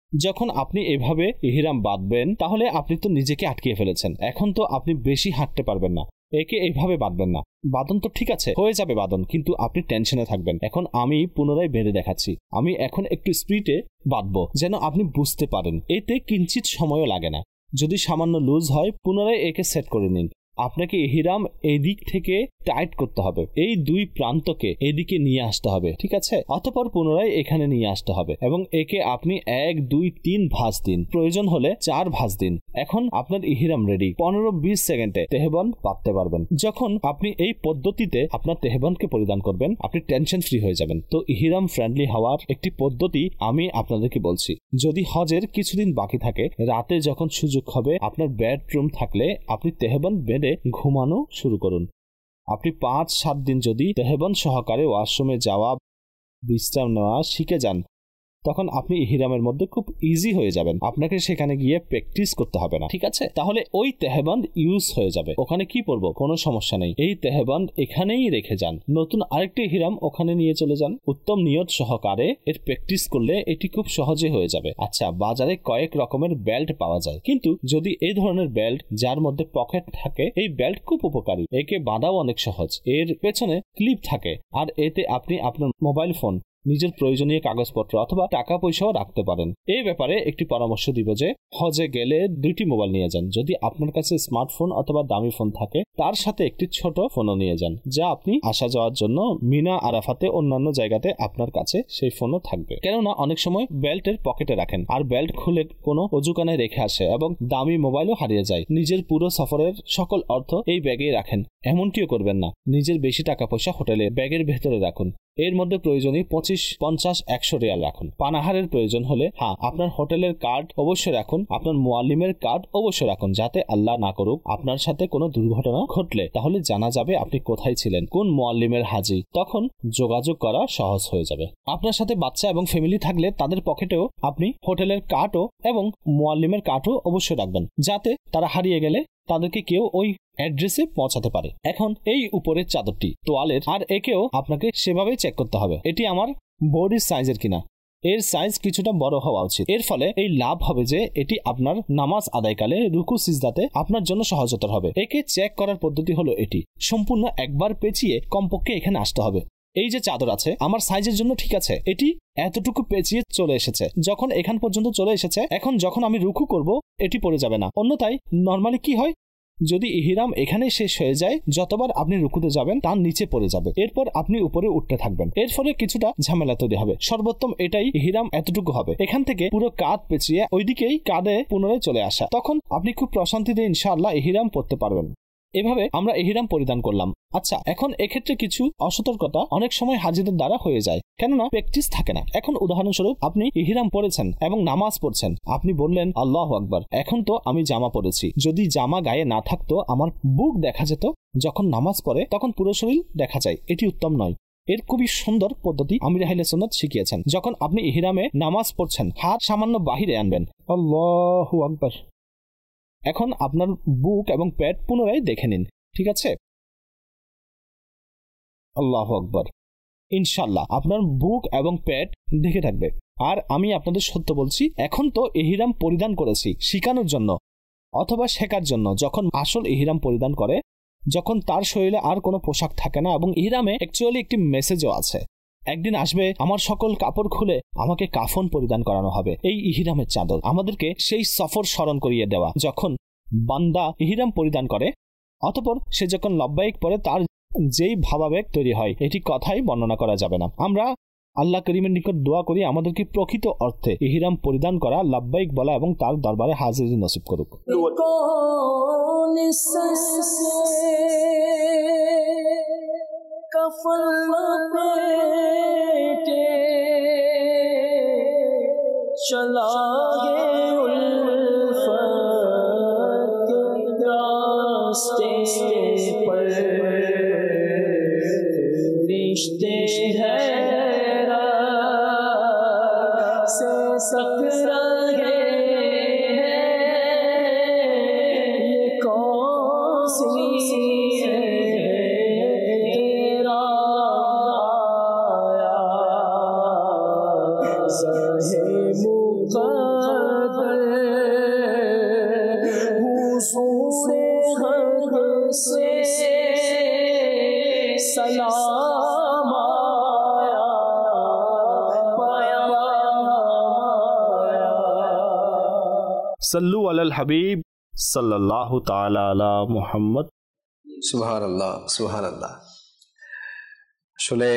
যখন আপনি এভাবে ইহরাম বাঁধবেন তাহলে আপনি তো নিজেকে আটকিয়ে ফেলেছেন। এখন তো আপনি বেশি হাঁটতে পারবেন না, একে এইভাবে বাঁধবেন না। বাঁধন তো ঠিক আছে, হয়ে যাবে বাঁধন, কিন্তু আপনি টেনশনে থাকবেন। এখন আমি পুনরায় বেঁধে দেখাচ্ছি। আমি এখন একটু স্পিডে বাঁধবো যেন আপনি বুঝতে পারেন। এতে কিঞ্চিত সময়ও লাগে না। যদি সামান্য লুজ হয় পুনরায় একে সেট করে নিন। আপনাকে ইহরাম এই দিক থেকে টাইট করতে হবে, এই দুই প্রান্তকে এদিকে নিয়ে আসতে হবে, ঠিক আছে? অতঃপর পুনরায় এখানে নিয়ে আসতে হবে এবং একে আপনি এক দুই তিন ভাঁজ দিন, প্রয়োজন হলে চার ভাঁজ দিন। এখন আপনার ইহরাম রেডি। পনেরো বিশ সেকেন্ডে তেহবন্দ বাঁধতে পারবেন। যখন আপনি এই পদ্ধতিতে আপনার তেহবন্দকে পরিধান করবেন আপনি টেনশন ফ্রি হয়ে যাবেন। তো ইহরাম ফ্রেন্ডলি হওয়ার একটি পদ্ধতি আমি আপনাদেরকে বলছি। যদি হজের কিছুদিন বাকি থাকে, রাতে যখন সুযোগ হবে, আপনার বেডরুম থাকলে আপনি তেহবন্দ বেঁধে ঘুমানো শুরু করুন। আপনি পাঁচ সাত দিন যদি তেহবন্দ সহকারে ওয়াশরুমে যাওয়া, বিশ্রাম নেওয়া শিখে যান, তখন আপনি ইহরামের মধ্যে খুব ইজি হয়ে যাবেন। আপনাকে সেখানে গিয়ে প্র্যাকটিস করতে হবে না, ঠিক আছে? তাহলে ওই তেহবন্দ ইউজ হয়ে যাবে। ওখানে কি পরবো কোনো সমস্যা নেই, এই তেহবন্দ এখানেই রেখে যান। নতুন আরেকটি ইহরাম ওখানে নিয়ে চলে যান। উত্তম নিয়ত সহকারে এর প্র্যাকটিস করলে এটি খুব সহজে হয়ে যাবে। আচ্ছা, বাজারে কয়েক রকমের বেল্ট পাওয়া যায়, কিন্তু যদি এই ধরনের বেল্ট যার মধ্যে পকেট থাকে, এই বেল্ট খুব উপকারী। একে বাঁধাও অনেক সহজ। এর পেছনে ক্লিপ থাকে আর এতে আপনি আপনার মোবাইল ফোন, নিজের প্রয়োজনীয় কাগজপত্র অথবা টাকা পয়সাও রাখতে পারেন। এই ব্যাপারে একটি পরামর্শ দিব যে হজে গেলে দুইটি মোবাইল নিয়ে যান। যদি আপনার কাছে স্মার্টফোন অথবা দামি ফোন থাকে, তার সাথে একটি ছোট ফোনও নিয়ে যান, যা আপনি আসা যাওয়ার জন্য মিনা, আরাফাতে, অন্যান্য জায়গাতে আপনার কাছে সেই ফোনও থাকবে। কেননা অনেক সময় বেল্টের পকেটে রাখেন আর বেল্ট খুলে কোনো অজুখানায় রেখে আসে এবং দামি মোবাইলও হারিয়ে যায়। নিজের পুরো সফরের সকল অর্থ এই ব্যাগেই রাখেন, এমনটিও করবেন না। নিজের বেশি টাকা পয়সা হোটেলে ব্যাগের ভেতরে রাখুন। এর মধ্যে প্রয়োজনীয় পঁচিশ, পঞ্চাশ, একশো রিয়াল রাখুন। পানাহারের প্রয়োজন হলে হ্যাঁ, আপনার হোটেলের কার্ড অবশ্যই রাখুন। আপনার মুআল্লিমের কার্ড অবশ্যই রাখুন, যাতে আল্লাহ না করুক আপনার সাথে কোনো দুর্ঘটনা ঘটলে তাহলে জানা যাবে আপনি কোথায় ছিলেন, কোন মুআল্লিমের হাজি। তখন যোগাযোগ করা সহজ হয়ে যাবে। আপনার সাথে বাচ্চা এবং ফ্যামিলি থাকলে তাদের পকেটেও আপনি হোটেলের কার্ডও এবং মুআল্লিমের কার্ডও অবশ্যই রাখবেন, যাতে তারা হারিয়ে গেলে তাদেরকে কেউ ওই অ্যাড্রেসে পৌঁছাতে পারে। এখন এই উপরের চাদরটি তোয়ালের, আর একেও আপনাকে সেভাবেই চেক করতে হবে এটি আমার বডির সাইজের কিনা। এর সাইজ কিছুটা বড় হওয়া উচিত। এর ফলে এই লাভ হবে যে এটি আপনার নামাজ আদায়কালে রুকু সিজদাতে আপনার জন্য সহজতর হবে। একে চেক করার পদ্ধতি হলো এটি। সম্পূর্ণ একবার পেঁচিয়ে কমপক্ষে এখানে আসতে হবে। এই যে চাদর আছে আমার সাইজের জন্য ঠিক আছে, এটি এতটুকু পেঁচিয়ে চলে এসেছে। যখন এখান পর্যন্ত চলে এসেছে, এখন যখন আমি রুকু করব এটি পড়ে যাবে না। অন্যথায় নর্মালি কি হয়, যদি ইহরাম এখানে শেষ হয়ে যায়, যতবার আপনি রুকুতে যাবেন তার নিচে পড়ে যাবে, এরপর আপনি উপরে উঠতে থাকবেন। এর ফলে কিছুটা ঝামেলা তৈরি হবে। সর্বোত্তম এটাই, ইহরাম এতটুকু হবে, এখান থেকে পুরো কাঁধ পেঁচিয়ে ওইদিকেই কাঁধে পুনরায় চলে আসা। তখন আপনি খুব প্রশান্তিতে ইনশাআল্লাহ ইহরাম পড়তে পারবেন। এভাবে আমরা ইহরাম পরিধান করলাম। আচ্ছা, এখন এক্ষেত্রে কিছু অসতর্কতা অনেক সময় হাজিদের দ্বারা হয়ে যায়, কেননা প্র্যাকটিস থাকে না। এখন উদাহরণস্বরূপ আপনি ইহরাম পড়েছেন এবং নামাজ পড়ছেন, আপনি বললেন আল্লাহু আকবার, এখন তো আমি জামা পরেছি, যদি জামা গায়ে না থাকতো আমার বুক দেখা যেত। যখন নামাজ পড়ে তখন পুরো শরীর দেখা যায়, এটি উত্তম নয়। এর খুবই সুন্দর পদ্ধতি আমির আহলে সুন্নাত শিখিয়েছেন। যখন আপনি ইহরামে নামাজ পড়ছেন, হাত সামান্য বাহিরে আনবেন, আল্লাহু আকবার। এখন আপনার বুক এবং পেট পুনরায় দেখে নিন, ঠিক আছে? আল্লাহু আকবার। ইনশাআল্লাহ আপনার বুক এবং পেট দেখে থাকবে। আর আমি আপনাদের সত্য বলছি, এখন তো ইহরাম পরিধান করেছি শিখানোর জন্য অথবা শেখার জন্য। যখন আসল ইহরাম পরিধান করে, যখন তার শরীরে আর কোনো পোশাক থাকে না, এবং ইহরামে অ্যাকচুয়ালি একটি মেসেজও আছে। একদিন আসবে আমার সকল কাপড় খুলে আমাকে কাফন পরিধান করানো হবে। এই ইহরামের চাদর আমাদেরকে সেই সফর স্মরণ করিয়ে দেওয়া, যখন বান্দা ইহরাম পরিধান করে অতঃপর সে যখন লব্বাইক পড়ে তার যেই ভাবাবেগ তৈরি হয়, এটি কথাই বর্ণনা করা যাবে না। আমরা আল্লাহ করিমের নিকট দোয়া করি আমাদেরকে প্রকৃত অর্থে ইহরাম পরিধান করা, লব্বাইক বলা এবং তার দরবারে হাজিরি নসিব করুক। चला गे उल्फत रास्ते पर, रिश्ते हैं से सकरा गे ये कौन सी तेरा आया सहे मुक़ा माया पाया माया। सल्लु अलल हबीब सल्लल्लाहु ताला अला मुहम्मद। সুবহানাল্লাহ সুবহানাল্লাহ। আসলে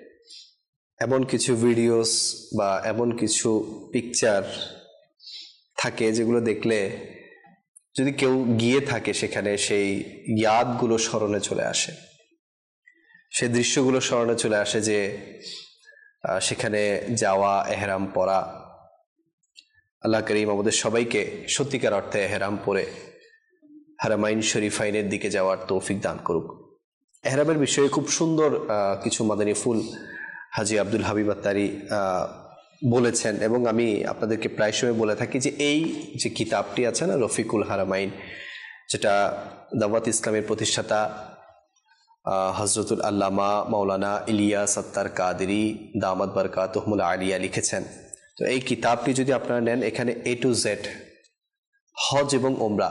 এমন কিছু ভিডিওস বা এমন কিছু পিকচার থাকে যেগুলো দেখলে যদি কেউ গিয়ে থাকে সেখানে সেই ইয়াদগুলো স্মরণে চলে আসে, সেই দৃশ্যগুলো স্মরণে চলে আসে যে সেখানে যাওয়া, এহরাম পরা। আল্লাহ করিম আমাদের সবাইকে সত্যিকার অর্থে এহরাম পরে হারামাইন শরীফাইনের দিকে যাওয়ার তৌফিক দান করুক। এহরামের বিষয়ে খুব সুন্দর কিছু মাদানী ফুল হাজি আব্দুল হাবিব আত্তারি বলেছেন, এবং আমি আপনাদেরকে প্রায় সময় বলে থাকি যে এই যে কিতাবটি আছে না, রফিকুল হারামাইন, যেটা দাওয়াত ইসলামের প্রতিষ্ঠাতা হজরতুল আল্লামা মাওলানা ইলিয়াস আত্তার কাদেরী দামাত বারকাতুহুল আলিয়া লিখেছেন। তো এই কিতাবটি যদি আপনারা নেন, এখানে এ টু জেড হজ এবং ওমরা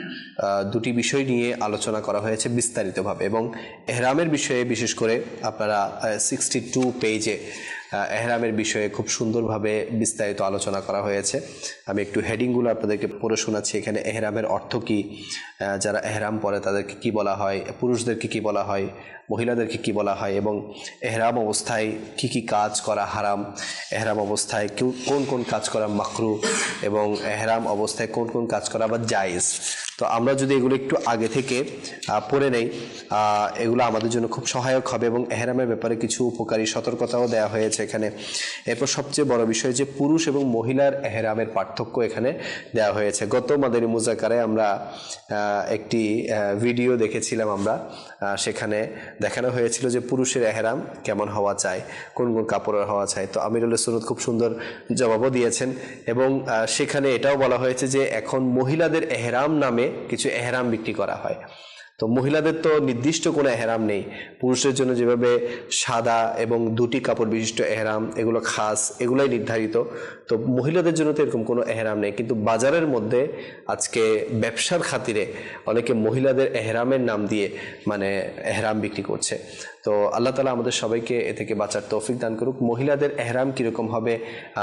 দুটি বিষয় নিয়ে আলোচনা করা হয়েছে বিস্তারিতভাবে, এবং এহরামের বিষয়ে বিশেষ করে আপনারা সিক্সটি টু পেজে এহরামের বিষয়ে খুব সুন্দরভাবে বিস্তারিত আলোচনা করা হয়েছে। আমি একটু হেডিংগুলো আপনাদেরকে পড়ে শোনাচ্ছি। এখানে এহরামের অর্থ কী, যারা এহরাম পরে তাদেরকে কি বলা হয়, পুরুষদেরকে কি বলা হয়, মহিলাদেরকে কি বলা হয়, এবং এহরাম অবস্থায় কি কি কাজ করা হারাম, এহরাম অবস্থায় কোন কোন কাজ করা মাকরু, এবং এহরাম অবস্থায় কোন কোন কাজ করা আবার জায়েজ। তো আমরা যদি এগুলো একটু আগে থেকে পড়ে নেই, এগুলো আমাদের জন্য খুব সহায়ক হবে, এবং এহরামের ব্যাপারে কিছু উপকারী সতর্কতাও দেওয়া হয়েছে এখানে। এরপর সবচেয়ে বড় বিষয় যে পুরুষ এবং মহিলার এহরামের পার্থক্য এখানে দেওয়া হয়েছে। গত মাদানী মুজাকারায় আমরা একটি ভিডিও দেখেছিলাম, আমরা সেখানে দেখানো হয়েছিল যে পুরুষের এহরাম কেমন হওয়া চাই, কোন কোন কাপড়ের হওয়া চাই। তো আমিরুল সুন্নাত খুব সুন্দর জবাবও দিয়েছেন, এবং সেখানে এটাও বলা হয়েছে যে এখন মহিলাদের এহরাম নামে কিছু এহরাম বিক্রি করা হয়। তো মহিলাদের তো নির্দিষ্ট কোনো এহরাম নেই, পুরুষের জন্য যেভাবে সাদা এবং দুটি কাপড় বিশিষ্ট এহরাম, এগুলো খাস, এগুলাই নির্ধারিত। তো মহিলাদের জন্য তো এরকম কোনো এহরাম নেই, কিন্তু বাজারের মধ্যে আজকে ব্যবসার খাতিরে অনেকে মহিলাদের এহরামের নাম দিয়ে মানে এহরাম বিক্রি করছে। তো আল্লাহ তাআলা আমাদের সবাইকে এ থেকে বাঁচার তৌফিক দান করুক। মহিলাদের এহরাম কীরকম হবে,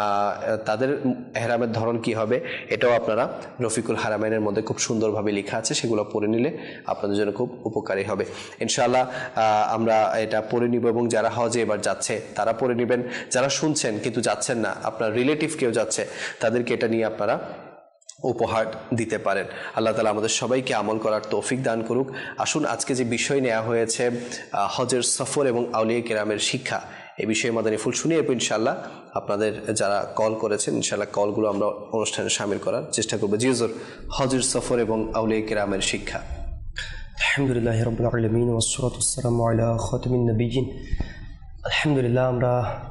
তাদের এহরামের ধরন কি হবে, এটাও আপনারা রফিকুল হারামাইনের মধ্যে খুব সুন্দরভাবে লেখা আছে, সেগুলো পড়ে নিলে আপনাদের জন্য খুব উপকারী হবে ইনশাআল্লাহ। আমরা এটা পড়ে নিব, এবং যারা হজে এবার যাচ্ছে তারা পড়ে নেবেন, যারা শুনছেন কিন্তু যাচ্ছেন না, আপনার রিলেটিভ কেউ যাচ্ছে, তাদেরকে এটা নিয়ে আপনারা উপহার দিতে পারেন। আল্লাহ তাআলা আমাদের সবাইকে আমল করার তৌফিক দান করুক। আসুন আজকে যে বিষয় নেওয়া হয়েছে হজের সফর এবং আউলিয়া কেরামের শিক্ষা, এই বিষয়ে মাদানী ফুল শুনিয়ে এরপর ইনশাআল্লাহ আপনাদের যারা কল করেছেন ইনশাআল্লাহ কলগুলো আমরা অনুষ্ঠানে শামিল করার চেষ্টা করবো। জি হুজুর, হজের সফর এবং আউলিয়া কেরামের শিক্ষা। আলহামদুলিল্লাহ রাব্বিল আলামিন ওয়াসসালাতু ওয়াসসালামু আলা খাতামিন নাবিয়্যিন। আলহামদুলিল্লাহ, আমরা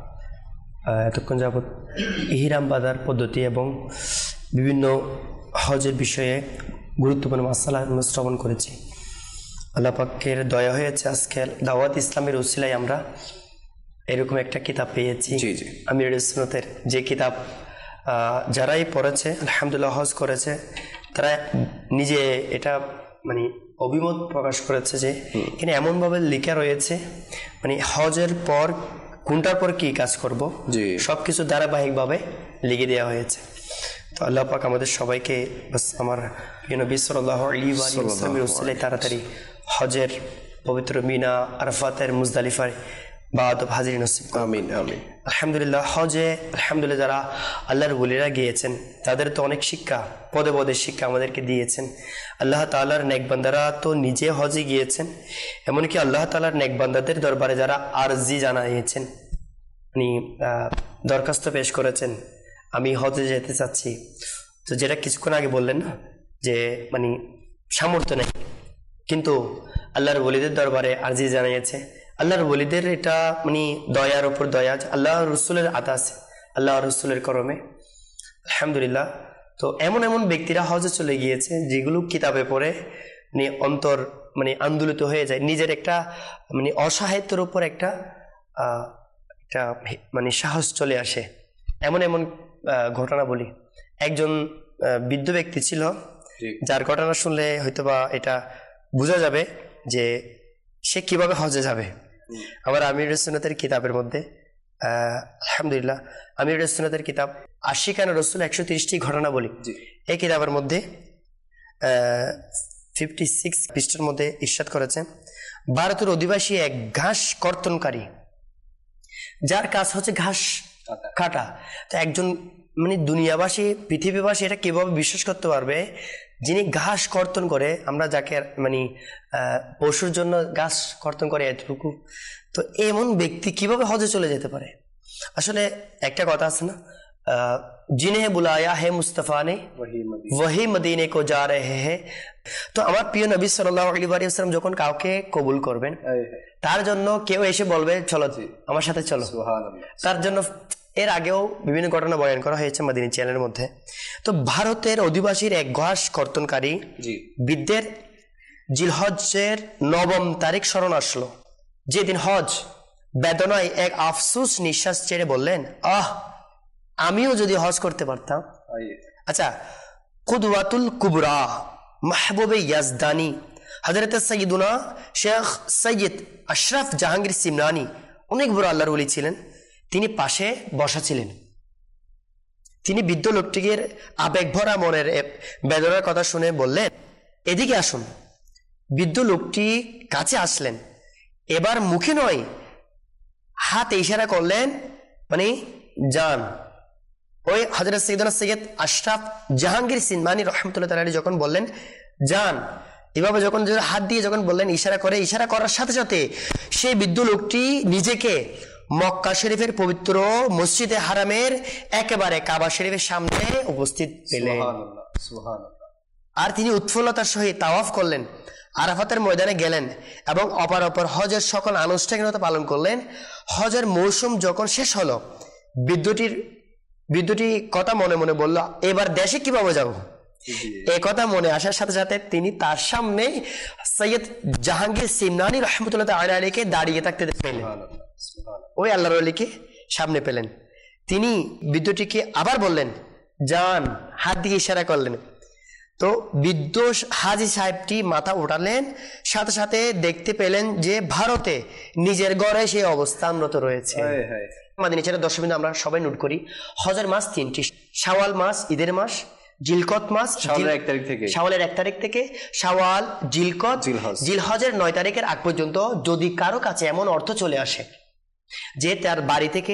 এতক্ষণ যাবত ইহরাম বাঁধার পদ্ধতি এবং বিভিন্ন হজের বিষয়ে গুরুত্বপূর্ণ মাসালা শ্রবণ করেছি। আল্লাহ পাকের দয়া হয়েছে আজকে দাওয়াত ইসলামের উসিলায় আমরা এরকম একটা কিতাব পেয়েছি, আমিরুল সুন্নাতের, যে কিতাব যারাই পড়েছে আলহামদুলিল্লাহ হজ করেছে, তারা নিজে এটা মানে অভিমত প্রকাশ করেছে যে এখানে এমনভাবে লেখা রয়েছে মানে হজের পর কোনটার পর কি কাজ করব সব কিছু ধারাবাহিকভাবে লিখে দেওয়া হয়েছে। তো আল্লাহ পাক আমাদের সবাইকে আমার নবী সাল্লাল্লাহু আলাইহি ওয়াসাল্লামের উসিলায় তাড়াতাড়ি হজের পবিত্র মিনা, আরাফাতের, মুজদালিফার বাদ হাজির নসিব করুন। আমিন আমিন। আলহামদুলিল্লাহ, হজে আলহামদুলিল্লাহ যারা আল্লাহর ওলিরা গিয়েছেন তাদের তো অনেক শিক্ষা, পদে পদে শিক্ষা আমাদেরকে দিয়েছেন। আল্লাহ তাআলার নেক বান্দারা তো নিজে হজে গিয়েছেন, এমনকি আল্লাহ তাআলার নেক বান্দাদের দরবারে যারা আরজি জানিয়েছেন, মানে দরখাস্ত পেশ করেছেন, আমি হজে যেতে চাচ্ছি, তো যেটা কিছুক্ষণ আগে বললেন না যে মানে সামর্থ্য নেই, কিন্তু আল্লাহর ওলিদের দরবারে আরজি জানিয়েছে। আল্লাহর ওলিদের এটা মানে দয়ার উপর দয়া, আল্লাহ রসুলের আতা আছে, আল্লাহ রসুলের করমে আলহামদুলিল্লাহ। তো এমন এমন ব্যক্তিরা হজে চলে গিয়েছে যেগুলো কিতাবে পড়ে মানে অন্তর মানে আন্দোলিত হয়ে যায়, নিজের একটা মানে অসহায়ত্বের উপর একটা একটা মানে সাহস চলে আসে। এমন এমন ঘটনা বলি, একজন বৃদ্ধ ব্যক্তি ছিল যার ঘটনা শুনলে হয়তোবা এটা বোঝা যাবে যে সে কিভাবে হজে যাবে। আমার আমিরুস সুন্নাতের কিতাবের মধ্যে আহ, আলহামদুলিল্লাহ আমিরুস সুন্নাতের কিতাব আশিকানা রসুল একশো তিরিশটি ঘটনা বলি, এই কিতাবের মধ্যে ফিফটি সিক্স পৃষ্ঠার মধ্যে ইরশাদ করেছে, ভারতের অধিবাসী এক ঘাস কর্তনকারী, যার কাজ হচ্ছে ঘাস কাটা। তো একজন মানে দুনিয়াবাসী পৃথিবীবাসী এটা কিভাবে বিশ্বাস করতে পারবে, যিনি ঘাস কর্তন করে, আমরা যাকে মানে পশুর জন্য ঘাস কর্তন করে এতটুকু, তো এমন ব্যক্তি কিভাবে হজে চলে যেতে পারে? আসলে একটা কথা আছে না, জিনে বুলায়া হে মুস্তফা নে ওহি মদিনে কো যা রহে হে। তো আমার প্রিয় নবী সাল্লাল্লাহু আলাইহি ওয়াসাল্লাম যখন কাউকে কবুল করবেন, তার জন্য কেউ এসে বলবে চলো আমার সাথে চলো, তার জন্য এর আগেও বিভিন্ন ঘটনা বয়ান করা হয়েছে মদিনী চ্যানেলের মধ্যে। তো ভারতের অধিবাসীর এক ঘাস কর্তনকারী বৃদ্ধের জিলহজের নবম তারিখ স্মরণ আসলো, যেদিন হজ, বেদনায় এক আফসোস নিঃশ্বাস ছেড়ে বললেন, আহ আমিও যদি হজ করতে পারতাম। আচ্ছা, কুদওয়াতুল কুবরা মাহবুবে ইয়াজদানি হযরত সাইয়্যিদুনা শেখ সৈয়দ আশরাফ জাহাঙ্গীর সিমনানি অনেক বড় আল্লাহর ওলি ছিলেন। তিনি পাশে বসা ছিলেন। তিনি বৃদ্ধ লোকটিকে আবেগ ভরা মনের বেদনার কথা শুনে বললেন, এদিকে আসুন। বৃদ্ধ লোকটি কাছে আসলেন, এবার মুখে নয় হাতে ইশারা করলেন, মানে যান। ওই হযরত সাইয়্যিদুনা সৈয়দ আশরাফ জাহাঙ্গীর সিমনানি রাহমাতুল্লাহ তাআলা যখন বললেন যান, এভাবে যখন হাত দিয়ে যখন বললেন, ইশারা করে, ইশারা করার সাথে সাথে সেই বৃদ্ধ লোকটি নিজেকে মক্কা শরীফের পবিত্র মসজিদে হারামের একেবারে কাবা শরীফের সামনে উপস্থিত পেলেন। আর তিনি উৎফুল্লতার সহিত তাওয়াফ করলেন, আরাফাতের ময়দানে গেলেন এবং অপার অপর হজের সকল আনুষ্ঠানিকতা পালন করলেন। হজের মৌসুম যখন শেষ হলো, বৃদ্ধটির বৃদ্ধটি কথা মনে মনে বলল, এবার দেশে কিভাবে যাব? এই কথা মনে আসার সাথে সাথে তিনি তার সামনে সৈয়দ জাহাঙ্গীর সিমনানি রাহমাতুল্লাহ তাআলা আলাইহিকে দাঁড়িয়ে থাকতে পেলেন। ওই আল্লাহর ওলিকে সামনে পেলেন। তিনি বৃদ্ধটিকে আবার বললেন যান, হাত দিয়ে ইশারা করলেন। তো বৃদ্ধ হাজী সাহেবটি মাথা উঠালেন, সাথে সাথে দেখতে পেলেন যে ভারতে নিজের ঘরে সেই অবস্থানরত রয়েছে। মাদিনী ছেড়ে দর্শকবৃন্দ, আমরা সবাই নোট করি, হজের মাস তিনটি, শাওয়াল মাস ঈদের মাস, জিলকত মাস শাওয়ালের এক তারিখ থেকে শাওয়ালের এক তারিখ থেকে শাওয়াল, জিলকত, জিলহজের নয় তারিখের আগ পর্যন্ত যদি কারো কাছে এমন অর্থ চলে আসে যে তার বাড়ি থেকে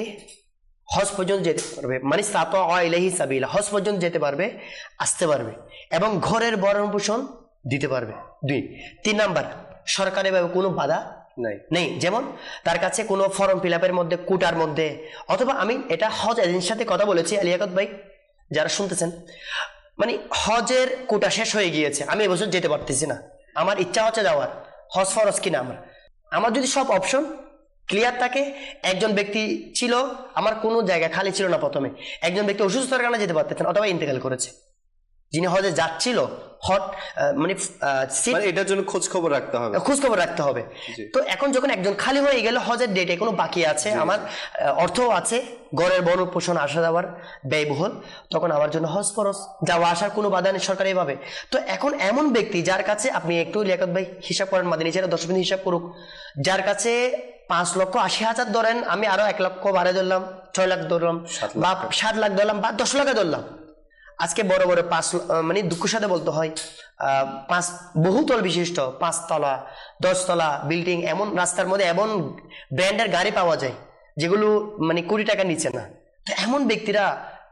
হজ পর্যন্ত যেতে পারবে, মানে সাতা ইলাইহি সাবিলা, হজ পর্যন্ত যেতে পারবে, আসতে পারবে এবং ঘরের ভরণ পোষণ দিতে পারবে। দুই তিন নাম্বার, সরকারিভাবে কোনো বাধা নাই নেই, যেমন তার কাছে কোনো ফর্ম ফিল আপের মধ্যে, কোটার মধ্যে, অথবা আমি এটা হজ এজেন্সির সাথে কথা বলেছি, আলিয়াকত ভাই যারা শুনতেছেন, মানে হজের কোটা শেষ হয়ে গিয়েছে, আমি এবছর যেতে পারতেছি না, আমার ইচ্ছা হচ্ছে যাওয়ার, হজ ফরজ কিনা আমার আমার যদি সব অপশন ক্লিয়ার থাকে। একজন ব্যক্তি ছিল, আমার কোনো জায়গা খালি ছিল না, প্রথমে একজন ব্যক্তি অসুস্থতার কারণে যেতে পারতেছেন অথবা ইন্তেকাল করেছে, যিনি হজে যাচ্ছিল, হট মানে এটার জন্য খোঁজ খবর রাখতে হবে, খোঁজ খবর রাখতে হবে। তো এখন যখন একজন খালি হয়ে গেল, হজের ডেটে কোনো বাকি আছে, আমার অর্থও আছে, ঘরের বড় পোষণ আসা যাওয়ার ব্যয়বহুল, তখন আমার জন্য হজ ফরজ, যাওয়া আসার কোনো বাধা নেই সরকারিভাবে। তো এখন এমন ব্যক্তি যার কাছে, আপনি একটু লিয়াকত ভাই হিসাব করেন, মাদিনী ছেড়ে দশ মিনিট হিসাব করুক, যার কাছে পাঁচ লক্ষ আশি হাজার ধরেন, আমি আরো এক লক্ষ বাড়ে ধরলাম, ছয় লাখ ধরলাম বা সাত লাখ ধরলাম বা দশ লাখে ধরলাম, আজকে বড় বড় পাঁচ মানে দুঃখ সাথে বলতে হয় আহ পাঁচ বহুতল বিশিষ্ট পাঁচতলা দশতলা বিল্ডিং, এমন রাস্তার মধ্যে এমন ব্র্যান্ডের গাড়ি পাওয়া যায় যেগুলো মানে কোটি টাকা নিচে না। তো এমন ব্যক্তিরা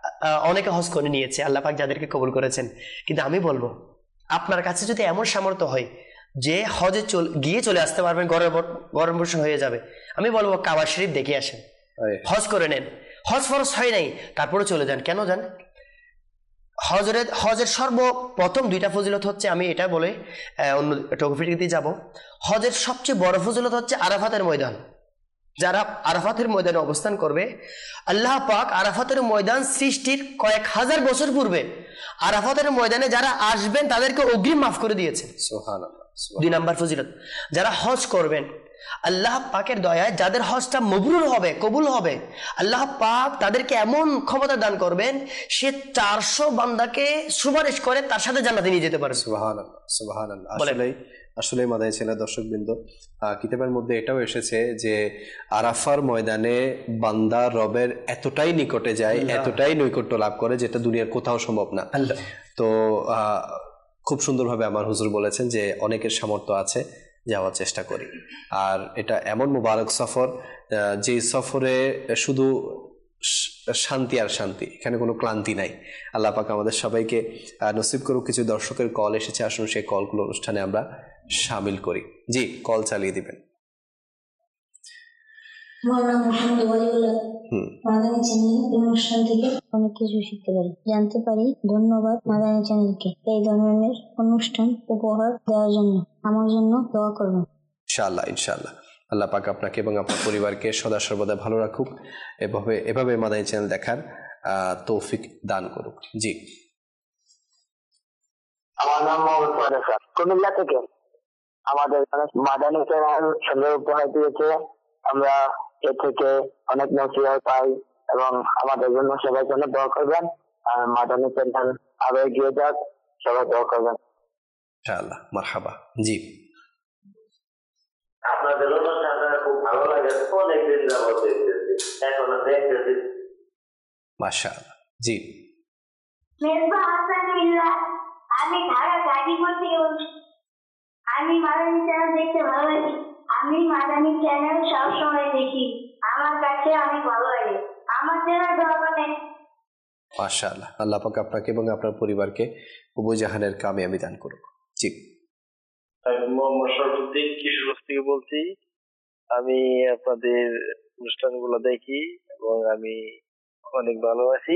অনেকে হজ করে নিয়েছে, আল্লাহ পাক যাদেরকে কবুল করেছেন। কিন্তু আমি বলবো, আপনার কাছে যদি এমন সামর্থ্য হয় যে হজে চল গিয়ে চলে আসতে পারবেন, গরম গরম বর্ষণ হয়ে যাবে, আমি বলবো কাবা শরীফ দেখে আসেন, হজ করে নেন। হজ ফরজ হয় নাই, তারপরে চলে যান। কেন যান? হজরের হজের সর্বপ্রথম দুইটা ফজিলত হচ্ছে, আমি এটা বলে অন্য টপিকে যাব, হজের সবচেয়ে বড় ফজিলত হচ্ছে আরাফাতের ময়দান। যারা আরাফাতের ময়দানে অবস্থান করবে, আল্লাহ পাক আরাফাতের ময়দান সৃষ্টির কয়েক হাজার বছর পূর্বে আরাফাতের ময়দানে যারা আসবেন তাদেরকে অগ্রিম মাফ করে দিয়েছে। সুবহানাল্লাহ। দুই নাম্বার ফজিলত, যারা হজ করবেন, আল্লাহ পাকের দয়ায় যাদের হজটা মবরুর হবে, কবুল হবে, আল্লাহ পাক তাদেরকে এমন ক্ষমতা দান করবেন, সে চারশো বান্দাকে সুপারিশ করে তার সাথে জান্নাতে নিয়ে যেতে পারে। সুবহানাল্লাহ, সুবহানাল্লাহ। আসলে আসলে মাদানী চ্যানেল দর্শকবৃন্দ, কিতাবের মধ্যে এটাও এসেছে যে আরাফার ময়দানে বান্দা রবের এতটাই নিকটে যায়, এতটাই নৈকট্য লাভ করে যেটা দুনিয়ার কোথাও সম্ভব না। তো আহ খুব সুন্দরভাবে আমার হুজুর বলেছেন যে অনেকের সামর্থ্য আছে, যাওয়ার চেষ্টা করি। আর এটা এমন মুবারক সফর যে সফরে শুধু শান্তি আর শান্তি, এখানে কোনো ক্লান্তি নাই। আল্লাহ পাক আমাদের সবাইকে নসিব করুক। কিছু দর্শকের কল এসেছে, আসুন সেই কলগুলো অনুষ্ঠানে আমরা শামিল করি। জি, কল চালিয়ে দিবেন। মাদানী চ্যানেল অনুষ্ঠান থেকে অনেক কিছু শিখতে পারি, জানতে পারি। ধন্যবাদ মাদানী চ্যানেলকে এই ধরনের অনুষ্ঠান উপহার দেওয়ার জন্য। আমার জন্য দোয়া করবেন ইনশাআল্লাহ। ইনশাআল্লাহ আল্লাহ পাক আপনাকে এবং আপনার পরিবারকে সদা সর্বদা ভালো রাখুক, এভাবে এভাবে মাদানী চ্যানেল দেখার আহ তৌফিক দান করুক। জি, আমার নাম মোহাম্মদ ফারাজ, কুমিল্লা থেকে। আমাদের মাদানী চ্যানেল সুন্দর উপহার দিয়েছে, আমরা এ থেকে অনেক নসিহত পাই এবং আমাদের জন্য সবাই জন্য দোয়া করবেন। আর মাদানী চ্যানেল আরো এগিয়ে যাক, সবাই দোয়া করবেন ইনশাআল্লাহ। মারহাবা। জি, আপনাদের অনুষ্ঠানটা খুব ভালো লাগে, অনেকদিন যাবত দেখতেছি, এখনো দেখতেছি। মাশাআল্লাহ। জি, আমি ঢাকা গাজীপুর থেকে বলছি। আমি মাদানী চ্যানেল দেখতে ভালো লাগে। আমি মাদানী চ্যানেল সবসময় দেখি, আমার কাছে অনেক ভালো লাগে। আমার চ্যানেল দোয়া করেন। মাশাআল্লাহ। আল্লাহ পাক আপনাকে এবং আপনার পরিবারকে উভয় জাহানের কামিয়াবি দান করুক। জি, মোহাম্মদ শরফুদ্দিন কিশোরগঞ্জ থেকে বলছি। আমি আপনাদের অনুষ্ঠানগুলো দেখি এবং আমি অনেক ভালো আছি।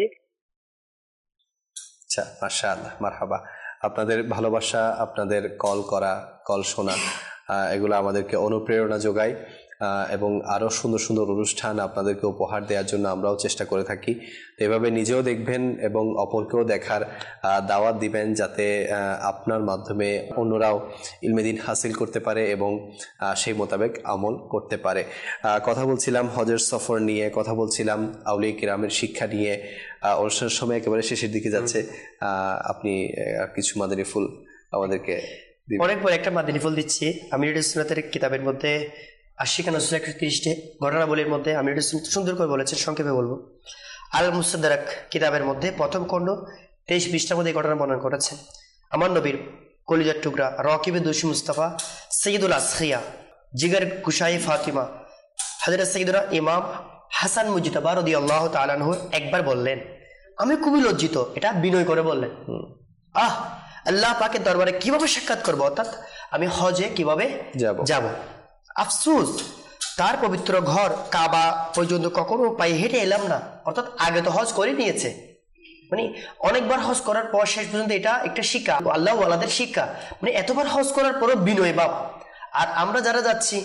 আচ্ছা, মাশাআল্লাহ, মারহাবা। আপনাদের ভালোবাসা, আপনাদের কল করা, কল শোনা, এগুলো আমাদেরকে অনুপ্রেরণা যোগায় এবং আরো সুন্দর সুন্দর অনুষ্ঠান আপনাদেরকে উপহার দেওয়ার জন্য আমরাও চেষ্টা করে থাকি। এভাবে নিজেও দেখবেন এবং অপরকেও দেখার দাওয়াত দিবেন, যাতে আপনার মাধ্যমে অন্যরাও ইলমে দ্বীন হাসিল করতে পারে এবং সেই মোতাবেক আমল করতে পারে। কথা বলছিলাম হজের সফর নিয়ে, কথা বলছিলাম আউলিয়া কিরামের শিক্ষা নিয়ে। অনুষ্ঠানের সময় একেবারে শেষের দিকে যাচ্ছে, আপনি কিছু মাদানী ফুল আমাদেরকে অনেক পরে একটা মাদানী ফুল দিচ্ছি। আমিরুল সুন্নাতের কিতাবের মধ্যে আশিকা নজরুল একশো তিরিশটি ঘটনাবলীর মধ্যে আমিরুল সুন্নাত সুন্দর করে বলেছেন, সংক্ষেপে বলবো। আল মুসাদ্দারাক কিতাবের মধ্যে প্রথম খণ্ড তেইশ পৃষ্ঠার মধ্যে ঘটনা বর্ণনা করেছেন। আমার নবীর কলিজার টুকরা রকিবে দোষী মুস্তাফা সৈয়দুল আসখিয়া জিগার কুশাই ফাতিমা হযরত সৈয়দুনা ইমাম হাসান মুজতাবা রাদিয়াল্লাহু তাআলা আনহু একবার বললেন, আমি খুবই লজ্জিত। এটা বিনয় করে বললেন, আহ আল্লাহ পাকের দরবারে কিভাবে সাক্ষাৎ করবো, অর্থাৎ আমি হজে কিভাবে যাব। আফসোস, তার পবিত্র ঘর কাবা পর্যন্ত কখনো পায়ে হেঁটে এলাম না। অর্থাৎ আগে তো হজ করে নিয়েছে, মানে অনেকবার হজ করার পর শেষ পর্যন্ত এটা একটা শিক্ষা, আল্লাহ ওয়ালাদের শিক্ষা। মানে এতবার হজ করার পরও বিনয় বাপ। আর আমরা যারা যাচ্ছি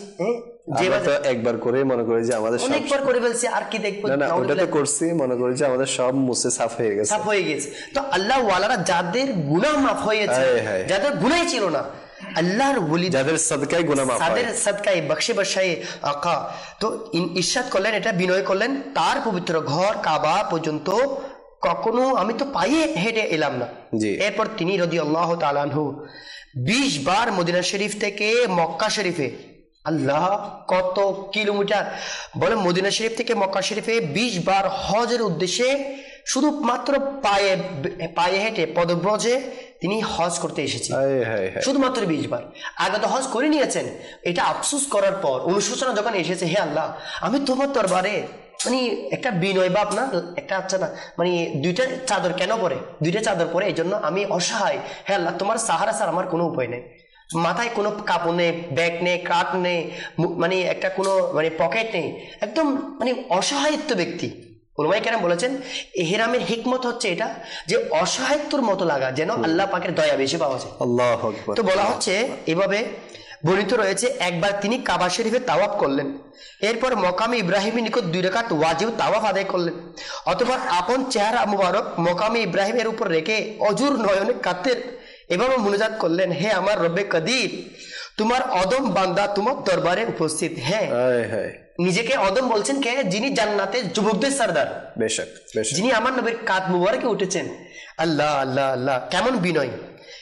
একবার করে মনে করি যে আমাদের অনেকবার করে ফেলছি, আর কি দেখবো, করছি মনে করি যে আমাদের সব মুছে সাফ হয়ে গেছে, সাফ হয়ে গেছে। তো আল্লাহ ওয়ালারা যাদের গুনাহ মাফ হয়েছে, যাদের গুনাহই ছিল না, আল্লাহর ওলি যাদের সাদকায়ে গুনাহ মাফ হয়, যাদের সাদকায়ে বখশে বশায়ে আকা, তো ইরশাদ করলেন, এটা বিনয় করলেন, তার পবিত্র ঘর কাবা পর্যন্ত কখনো আমি তো পায়ে হেঁটে এলাম না। এরপর তিনি রাদিয়াল্লাহু তাআলা আনহু বিশ বার মদিনা শরীফ থেকে মক্কা শরীফে, আল্লাহ কত কিলোমিটার, বলে মদিনা শরীফ থেকে মক্কা শরীফে বিশ বার হজের উদ্দেশ্যে শুধুমাত্র পায়ে পায়ে হেঁটে পদব্রজে তিনি হজ করতে এসেছেন, শুধুমাত্র বিশ বার। আগে তো হজ করে নিয়েছেন। এটা আফসোস করার পর অনুশোচনা যখন এসেছে, হে আল্লাহ, আমি তোমার দরবারে মানে একটা বিনয় ভাব না, একটা আচ্ছা না, মানে দুইটা চাদর কেন পরে, দুইটা চাদর পরে, এই জন্য আমি অসহায়। হে আল্লাহ, তোমার সাহারা ছাড়া আমার কোনো উপায় নেই। মাথায় কোনো কাপড় নেই, ব্যাগ নেই, কাঠ নেই, মানে একটা কোনো মানে পকেট নেই, একদম মানে অসহায়ত্ব ব্যক্তি। উলামায়ে কেরাম বলেছেন ইহরামের হিকমত হচ্ছে এটা, যে অসহায়ত্বর মতো লাগা, যেন আল্লাহ পাকের দয়া বেশি পাওয়া যায়। আল্লাহু আকবার। তো বলা হচ্ছে এভাবে বর্ণিত রয়েছে, একবার তিনি কাবা শরীফে তাওয়াফ করলেন, এরপর মকামে ইব্রাহিমের নিকট দুই রাকাত ওয়াজিব তাওয়াফ আদায় করলেন, অতঃপর আপন চেহারা মুবারক মকামে ইব্রাহিমের উপর রেখে অজুর নয়নে কাঁদতেন, এভাবে মুনাজাত করলেন, হে আমার রব্বে কাদির, তোমার অদম বান্দা তোমার দরবারে উপস্থিত। হ্যাঁ, নিজেকে অদম বলছেন কে? যিনি জান্নাতের যুবকদের সরদার, বেশক যিনি আমার নবীর কাঁধ মুবারকে উঠেছেন। আল্লাহ আল্লাহ আল্লাহ, কেমন বিনয়,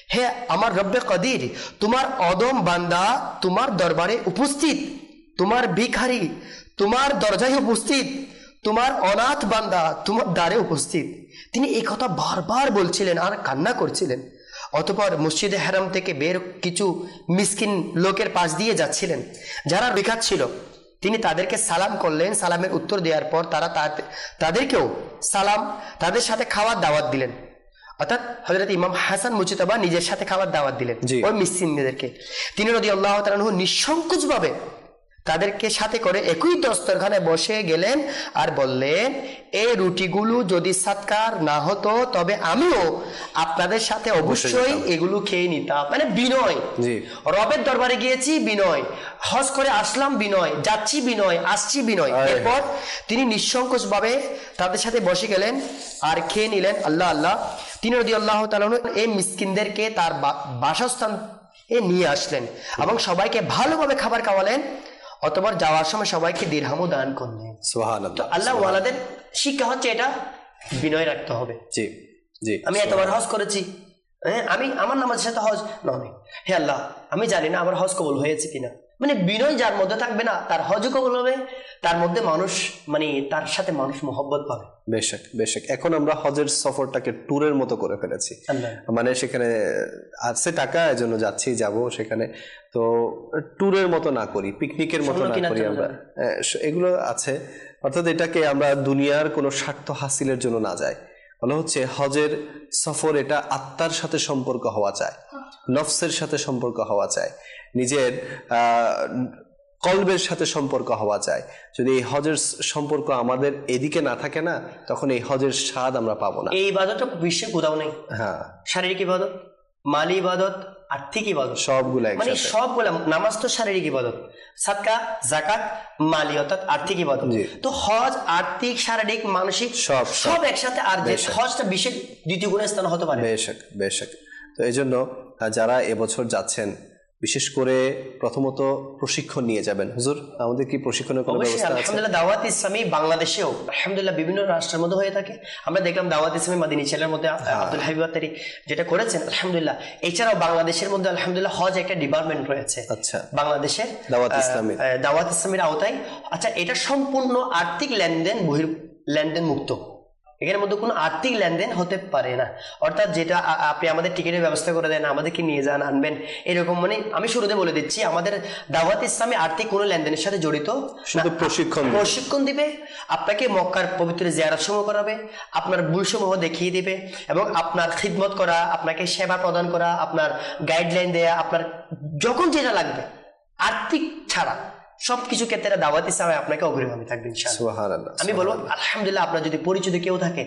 হে আমার রব্বে কদির, তোমার অদম বান্দা তোমার দরবারে উপস্থিত, তোমার ভিখারি তোমার দরজায় উপস্থিত, তোমার অনাথ বান্দা তোমার দ্বারে উপস্থিত। তিনি এই কথা বারবার বলছিলেন আর কান্না করছিলেন। অতঃপর মসজিদে হারাম থেকে বের কিছু মিসকিন লোকের পাশ দিয়ে যাচ্ছিলেন যারা ভিখার ছিল। তিনি তাদেরকে সালাম করলেন। সালামের উত্তর দেওয়ার পর তারা তাদেরকেও সালাম তাদের সাথে খাওয়ার দাওয়াত দিলেন। অর্থাৎ হযরত ইমাম হাসান মুজতাবা নিজের সাথে খাওয়ার দাওয়াত দিলেন ওই মিসকিনদেরকে। তিনি রাদিয়াল্লাহু তাআলা আনহু নিঃসংকোচ ভাবে তাদেরকে সাথে করে একই দস্তরখানে বসে গেলেন আর বললেন, এই রুটিগুলো যদি সাদকার না হতো তবে আমিও আপনাদের সাথে অবশ্যই এগুলো খেয়ে নিতাম। মানে বিনয়, রবের দরবারে গিয়েছি বিনয়, হজ করে আসলাম বিনয়, যাচ্ছি বিনয়, আসছি বিনয়। এরপর তিনি নিঃসংকোচ ভাবে তাদের সাথে বসে গেলেন আর খেয়ে নিলেন। আল্লাহ আল্লাহ তিনি রাদিয়াল্লাহু তাআলা এই মিসকিনদেরকে তার বাসস্থান এ নিয়ে আসলেন এবং সবাইকে ভালোভাবে খাবার খাওয়ালেন। অতঃপর যাওয়ার সময় সবাইকে দিরহামও দান করলেন। সুবহানাল্লাহ। আল্লাহ ওয়ালাদের শিক্ষা হচ্ছে এটা বিনয় রাখতে হবে। জি জি আমি এতবার হজ করেছি, হ্যাঁ আমি আমার নামাজের সাথে হজ নয়, হে আল্লাহ আমি জানি না আমার হজ কবুল হয়েছে কিনা। মানে বিনয় যার মধ্যে থাকবে না তার হজও কবুল হবে, তার মধ্যে মানুষ মানে তার সাথে মানুষ মহব্বত পাবে। বেশক বেশক। এখন আমরা হজের সফরটাকে ট্যুরের মতো করে ফেলেছি, মানে সেখানে আছে টাকা এজন্য যাচ্ছি যাব সেখানে, তো ট্যুরের মতো না করি, পিকনিকের মতো না করি আমরা, এগুলো আছে। অর্থাৎ এটাকে আমরা দুনিয়ার কোনো স্বার্থ হাসিলের জন্য না যাই। বলা হচ্ছে হজের সফর এটা আত্মার সাথে সম্পর্ক হওয়া চায়, নফসের সাথে সম্পর্ক হওয়া চায়, নিজের আহ কলবের সাথে সম্পর্ক হওয়া চায়। যদি এই হজের সম্পর্ক আমাদের এদিকে না থাকে না, তখন এই হজের স্বাদ আমরা পাবো না। এই ইবাদতটা বিশ্বে কোথাও নেই। হ্যাঁ, শারীরিক ইবাদত, মালি ইবাদত, আর্থিক ইবাদত, সবগুলো মানে সবগুলো। নামাজ তো শারীরিক ইবাদত, সাদকা, যাকাত, মালি অর্থাৎ আর্থিক ইবাদত। তো হজ আর্থিক, শারীরিক, মানসিক সব সব একসাথে। আর হজটা বিশ্বের দ্বিতীয় গুণের স্থান হতে পারে। বেশক বেশক। তো এই জন্য যারা এবছর যাচ্ছেন বিশেষ করে প্রথমত প্রশিক্ষণ নিয়ে যাবেন। হুজুর আমাদের কি প্রশিক্ষণের কোনো ব্যবস্থা আছে? আলহামদুলিল্লাহ দাওয়াত ইসলামী বাংলাদেশেও আলহামদুলিল্লাহ বিভিন্ন রাষ্ট্রের মধ্যে হয়ে থাকে। আমরা দেখলাম দাওয়াত ইসলামী মাদিনী চ্যানেলের মধ্যে আব্দুল হাবিব আত্তারি যেটা করেছেন আলহামদুলিল্লাহ। এছাড়াও বাংলাদেশের মধ্যে আলহামদুলিল্লাহ হজ একটা ডিপার্টমেন্ট রয়েছে। আচ্ছা, বাংলাদেশের দাওয়াত ইসলামী দাওয়াত ইসলামীর আওতায়। আচ্ছা, এটা সম্পূর্ণ আর্থিক লেনদেন বহির লেনদেন মুক্ত, এখানের মধ্যে কোনো আর্থিক লেনদেন হতে পারে না। অর্থাৎ যেটা আপনি আমাদের টিকিটের ব্যবস্থা করে দেন, আমাদেরকে নিয়ে যান, আনবেন, এরকম মানে আমি শুরুতে বলে দিচ্ছি আমাদের দাওয়াত ইসলামী আর্থিক কোনো লেনদেনের সাথে জড়িত, শুধু প্রশিক্ষণ প্রশিক্ষণ দিবে, আপনাকে মক্কার পবিত্র জিয়ারত সমূহ করাবে, আপনার ভুলসমূহ দেখিয়ে দিবে এবং আপনার খিদমত করা, আপনাকে সেবা প্রদান করা, আপনার গাইডলাইন দেয়া, আপনার যখন যেটা লাগবে আর্থিক ছাড়া সবকিছু ক্ষেত্রে দাওয়াত ইসলামে আপনাকে অগ্রগামী থাকবে ইনশাআল্লাহ। আমি বলবো আলহামদুলিল্লাহ আপনার যদি পরিচিত কেউ থাকে,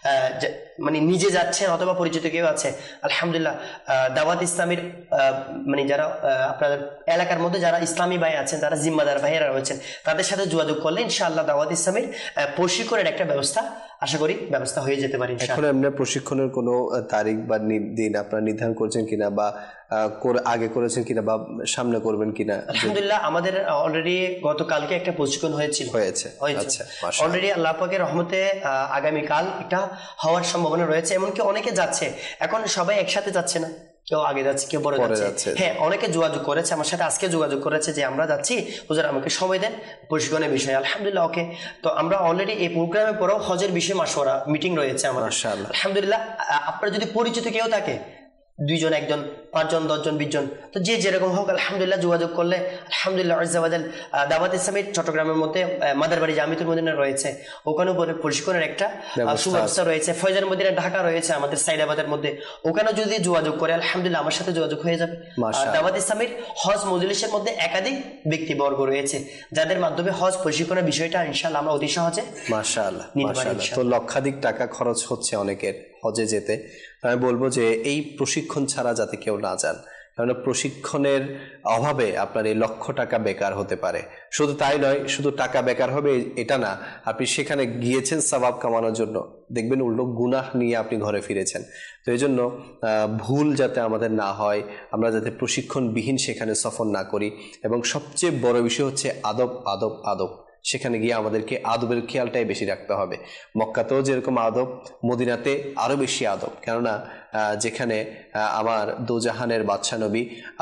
মানে নিজে যাচ্ছেন অথবা পরিচিত কেউ আছে, আলহামদুলিল্লাহ দাওয়াত ইসলামীর মানে যারা আপনার এলাকার মধ্যে যারা ইসলামী ভাই আছেন, যারা জিম্মাদার ভাইয়েরা রয়েছেন, তাদের সাথে যোগাযোগ করলে ইনশাআল্লাহ দাওয়াত ইসলামীর প্রশিক্ষণের একটা ব্যবস্থা আশা করি ব্যবস্থা হয়ে যেতে পারে। এখন আমরা প্রশিক্ষণের কোনো তারিখ বা দিন আপনারা নির্ধারণ করছেন কিনা, বা আগে করেছেন কিনা, বা সামনে করবেন কিনা? আলহামদুলিল্লাহ আমাদের অলরেডি গতকালকে একটা প্রশিক্ষণ হয়েছিল হয়েছে অলরেডি আল্লাহ পাকের রহমতে আগামীকাল এটা হওয়ার সম্ভাবনা রয়েছে। এমনকি অনেকে যাচ্ছে, এখন সবাই একসাথে যাচ্ছে না, কেউ আগে যাচ্ছে কেউ পরে যাচ্ছে। হ্যাঁ, অনেকে যোগাযোগ করেছে আমার সাথে, আজকে যোগাযোগ করেছে যে আমরা যাচ্ছি হুজুর আমাকে সময় দেন প্রশিক্ষণের বিষয়ে। আলহামদুলিল্লাহ ওকে। তো আমরা অলরেডি এই প্রোগ্রামের পরেও হজের বিষয়ে মাশওয়ারা মিটিং রয়েছে আমাদের। আলহামদুলিল্লাহ আপনার যদি পরিচিত কেউ থাকে, দুইজন, একজন, পাঁচজন, দশজন, বিশ জন, তো যে যেরকম হোক আলহামদুলিল্লাহ যোগাযোগ করলে আলহামদুলিল্লাহ দাওয়াত ইসলামীর চট্টগ্রামের মধ্যে মাদারবাড়ি জামিয়াতুল মদিনা রয়েছে, ওখানেও প্রশিক্ষণের একটা সুব্যবস্থা রয়েছে। ফয়জাল মদিনা ঢাকা রয়েছে আমাদের সাইদাবাদের মধ্যে, ওখানে যদি যোগাযোগ করে আলহামদুলিল্লাহ আমার সাথে যোগাযোগ হয়ে যাবে। দাওয়াত ইসলামীর হজ মজলিসের মধ্যে একাধিক ব্যক্তিবর্গ রয়েছে যাদের মাধ্যমে হজ প্রশিক্ষণের বিষয়টা ইনশাআল্লাহ আমরা অতি সহজে মাশাআল্লাহ মাশাআল্লাহ। তো লক্ষাধিক টাকা খরচ হচ্ছে অনেকের হজে যেতে। আমি বলবো যে এই প্রশিক্ষণ ছাড়া যাতে কেউ না যান, কারণ প্রশিক্ষণের অভাবে আপনার এই লক্ষ টাকা বেকার হতে পারে। শুধু তাই নয়, শুধু টাকা বেকার হবে এটা না, আপনি সেখানে গিয়েছেন সওয়াব কামানোর জন্য, দেখবেন উল্টো গুনাহ নিয়ে আপনি ঘরে ফিরেছেন। তো এই জন্য ভুল যাতে আমাদের না হয়, আমরা যাতে প্রশিক্ষণবিহীন সেখানে সফর না করি, এবং সবচেয়ে বড় বিষয় হচ্ছে আদব আদব আদব। সেখানে গিয়ে আমাদেরকে আদবের খেয়ালটাই বেশি রাখতে হবে। মক্কাতেও যেরকম আদব, মদিনাতে আরো বেশি আদব, কেননা যেখানে আমার দোজাহানের বাদশা নবী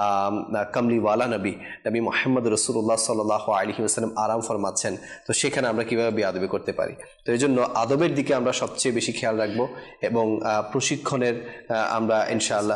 কামলিওয়ালা নবী নবী মোহাম্মদ রসুল্লাহ সাল্লাহ আলাইহি ওয়াসাল্লাম আরাম ফরমাচ্ছেন, তো সেখানে আমরা কিভাবে বেয়াদবি করতে পারি। তো এই জন্য আদবের দিকে আমরা সবচেয়ে বেশি খেয়াল রাখবো এবং প্রশিক্ষণের আমরা ইনশাআল্লাহ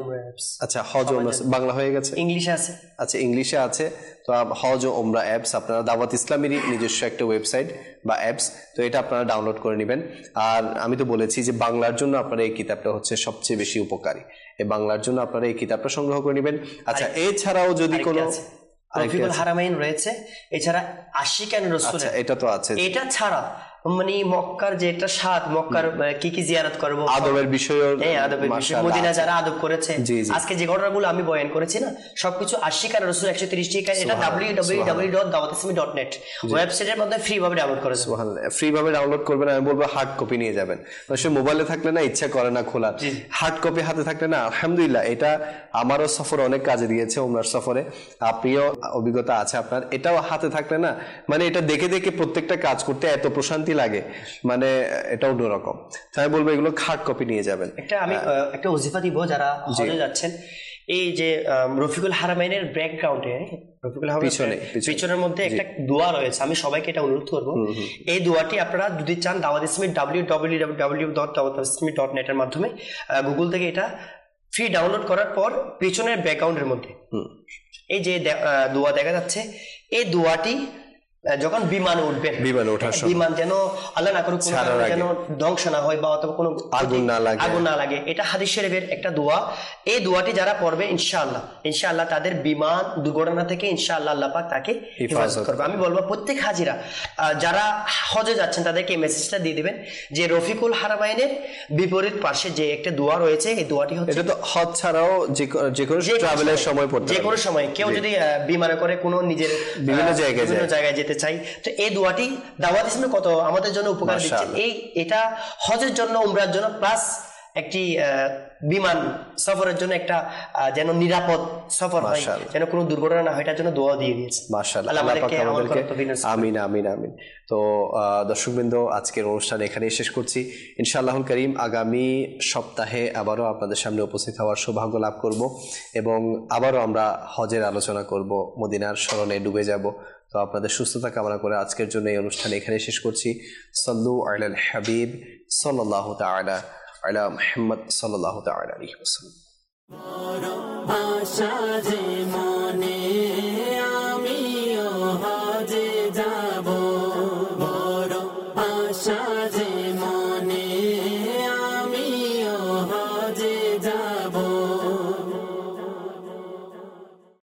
আচ্ছা হজ ও বাংলা হয়ে গেছে, ইংলিশে আছে, আচ্ছা ইংলিশে আছে। তো হজ ও ওমরা অ্যাপস আপনারা দাওয়াত ইসলামেরই নিজস্ব একটা ওয়েবসাইট বা অ্যাপস, তো এটা আপনারা ডাউনলোড করে নেবেন। আর আমি তো বলেছি যে বাংলার জন্য আপনারা এই কিতাবটা হচ্ছে সবচেয়ে বেশি উপকারী, এই বাংলার জন্য আপনারা এই কিতাবটা সংগ্রহ করে নেবেন। আচ্ছা এছাড়াও যদি কোনো রফিকুল হারামাইন রয়েছে, এছাড়া আশিকান রাসূল, এটা তো আছে, এটা ছাড়া মানে মক্কার যে একটা স্বাদ, মক্কার কি কি জিয়ারত করব, আদবের বিষয়ও, হ্যাঁ আদবের বিষয়, মদিনা যারা আদব করেছে, আজকে যে ঘটনাগুলো আমি বয়ান করেছি না সবকিছু আশিকান রাসূল একশো তিরিশ টি, এটা ডাব্লিউ ডাব্লিউ ডাব্লিউ ডট দাওয়াত ইসলামি ডট নেট ওয়েবসাইটের মধ্যে ফ্রি ভাবে ডাউনলোড করে দেবেন। সুবহানাল্লাহ, ফ্রি ভাবে ডাউনলোড করবেন। আমি বলবো হার্ড কপি নিয়ে যাবেন, সে মোবাইলে থাকলে না ইচ্ছা করে না খোলার, হার্ড কপি হাতে থাকলে না আলহামদুলিল্লাহ। এটা আমারও সফরে অনেক কাজে দিয়েছে, ওমরার সফরে, আপনিও অভিজ্ঞতা আছে আপনার। এটাও হাতে থাকলে না মানে এটা দেখে দেখে প্রত্যেকটা কাজ করতে এত প্রশান্তি লাগে, মানে এটা অন্যরকম। তাই বলবো এগুলো হার্ড কপি নিয়ে যাবেন। একটা আমি একটা ওজিফা দিব যারা হজে যাচ্ছেন, এই যে রফিকুল হারামাইনের ব্যাকগ্রাউন্ডে, রফিকুল হারামাইনের পিছনের মধ্যে একটা দোয়া রয়েছে, আমি সবাইকে এটা অনুরোধ করবো এই দোয়াটি আপনারা যদি চান দাওয়াত ইসলামি ডাব্লিউ ডাব্লিউ ডাব্লিউ ডট দাওয়াত ইসলামি ডট নেট এর মাধ্যমে গুগল থেকে এটা ফ্রি ডাউনলোড করার পর পিছনের ব্যাকগ্রাউন্ডের মধ্যে এই যে দোয়া দেখা যাচ্ছে, এই দোয়াটি যখন বিমানে উঠবেন, বিমানে ওঠার সময় বিমান যেন আল্লাহ না করুক যেন ধ্বংস না হয় বা অথবা কোনো আগুন না লাগে, আগুন না লাগে, এটা হাদিস শরীফের একটা দোয়া। এই দোয়াটি যারা পড়বে ইনশাআল্লাহ ইনশাআল্লাহ তাদের বিমান দুর্ঘটনা থেকে ইনশাআল্লাহ আল্লাহ পাক তাকে হেফাজত করবে। আমি বলবো প্রত্যেক হাজিরা যারা হজে যাচ্ছেন তাদেরকে এই মেসেজটা দিয়ে দিবেন যে রফিকুল হারামাইনের বিপরীত পাশে যে একটা দোয়া রয়েছে, এই দোয়াটি হচ্ছে, এটা তো হজ ছাড়াও যে কোনো ট্রাভেলের সময় পড়তে, যে কোনো সময় কেউ যদি বিমানে করে কোনো নিজের বিভিন্ন জায়গায় বিভিন্ন জায়গায় যেতে চাই, তো এই দোয়াটি দাওয়াত ইসলামে কত আমাদের জন্য উপকার দিচ্ছে। এই এটা হজের জন্য, উমরার জন্য, প্লাস একটি বিমান সফরের জন্য একটা যেন নিরাপদ সফর হয়, যেন কোনো দুর্ঘটনা না হয়, এটার জন্য দোয়া দিয়ে দিয়েছে। মাশাআল্লাহ, আল্লাহ আমাদেরকে আমল করতে দিন। আমিন আমিন আমিন। তো দর্শকবৃন্দ, আজকের অনুষ্ঠান এখানেই শেষ করছি। ইনশাআল্লাহুল কারীম আগামী সপ্তাহে আবারও আপনাদের সামনে উপস্থিত হওয়ার সৌভাগ্য লাভ করব এবং আবারও আমরা হজের আলোচনা করব, মদিনার স্মরণে ডুবে যাব। তো আপনাদের সুস্থতা কামনা করে আজকের জন্য এই অনুষ্ঠান এখানে শেষ করছি। সাল্লু আলাল হাবিব সাল্লাল্লাহু তাআলা আলা মুহাম্মদ সাল্লাল্লাহু তাআলা আলাইহি ওয়াসাল্লাম। আশা যে মনে আমিও হজে যাব, বড় আশা যে মনে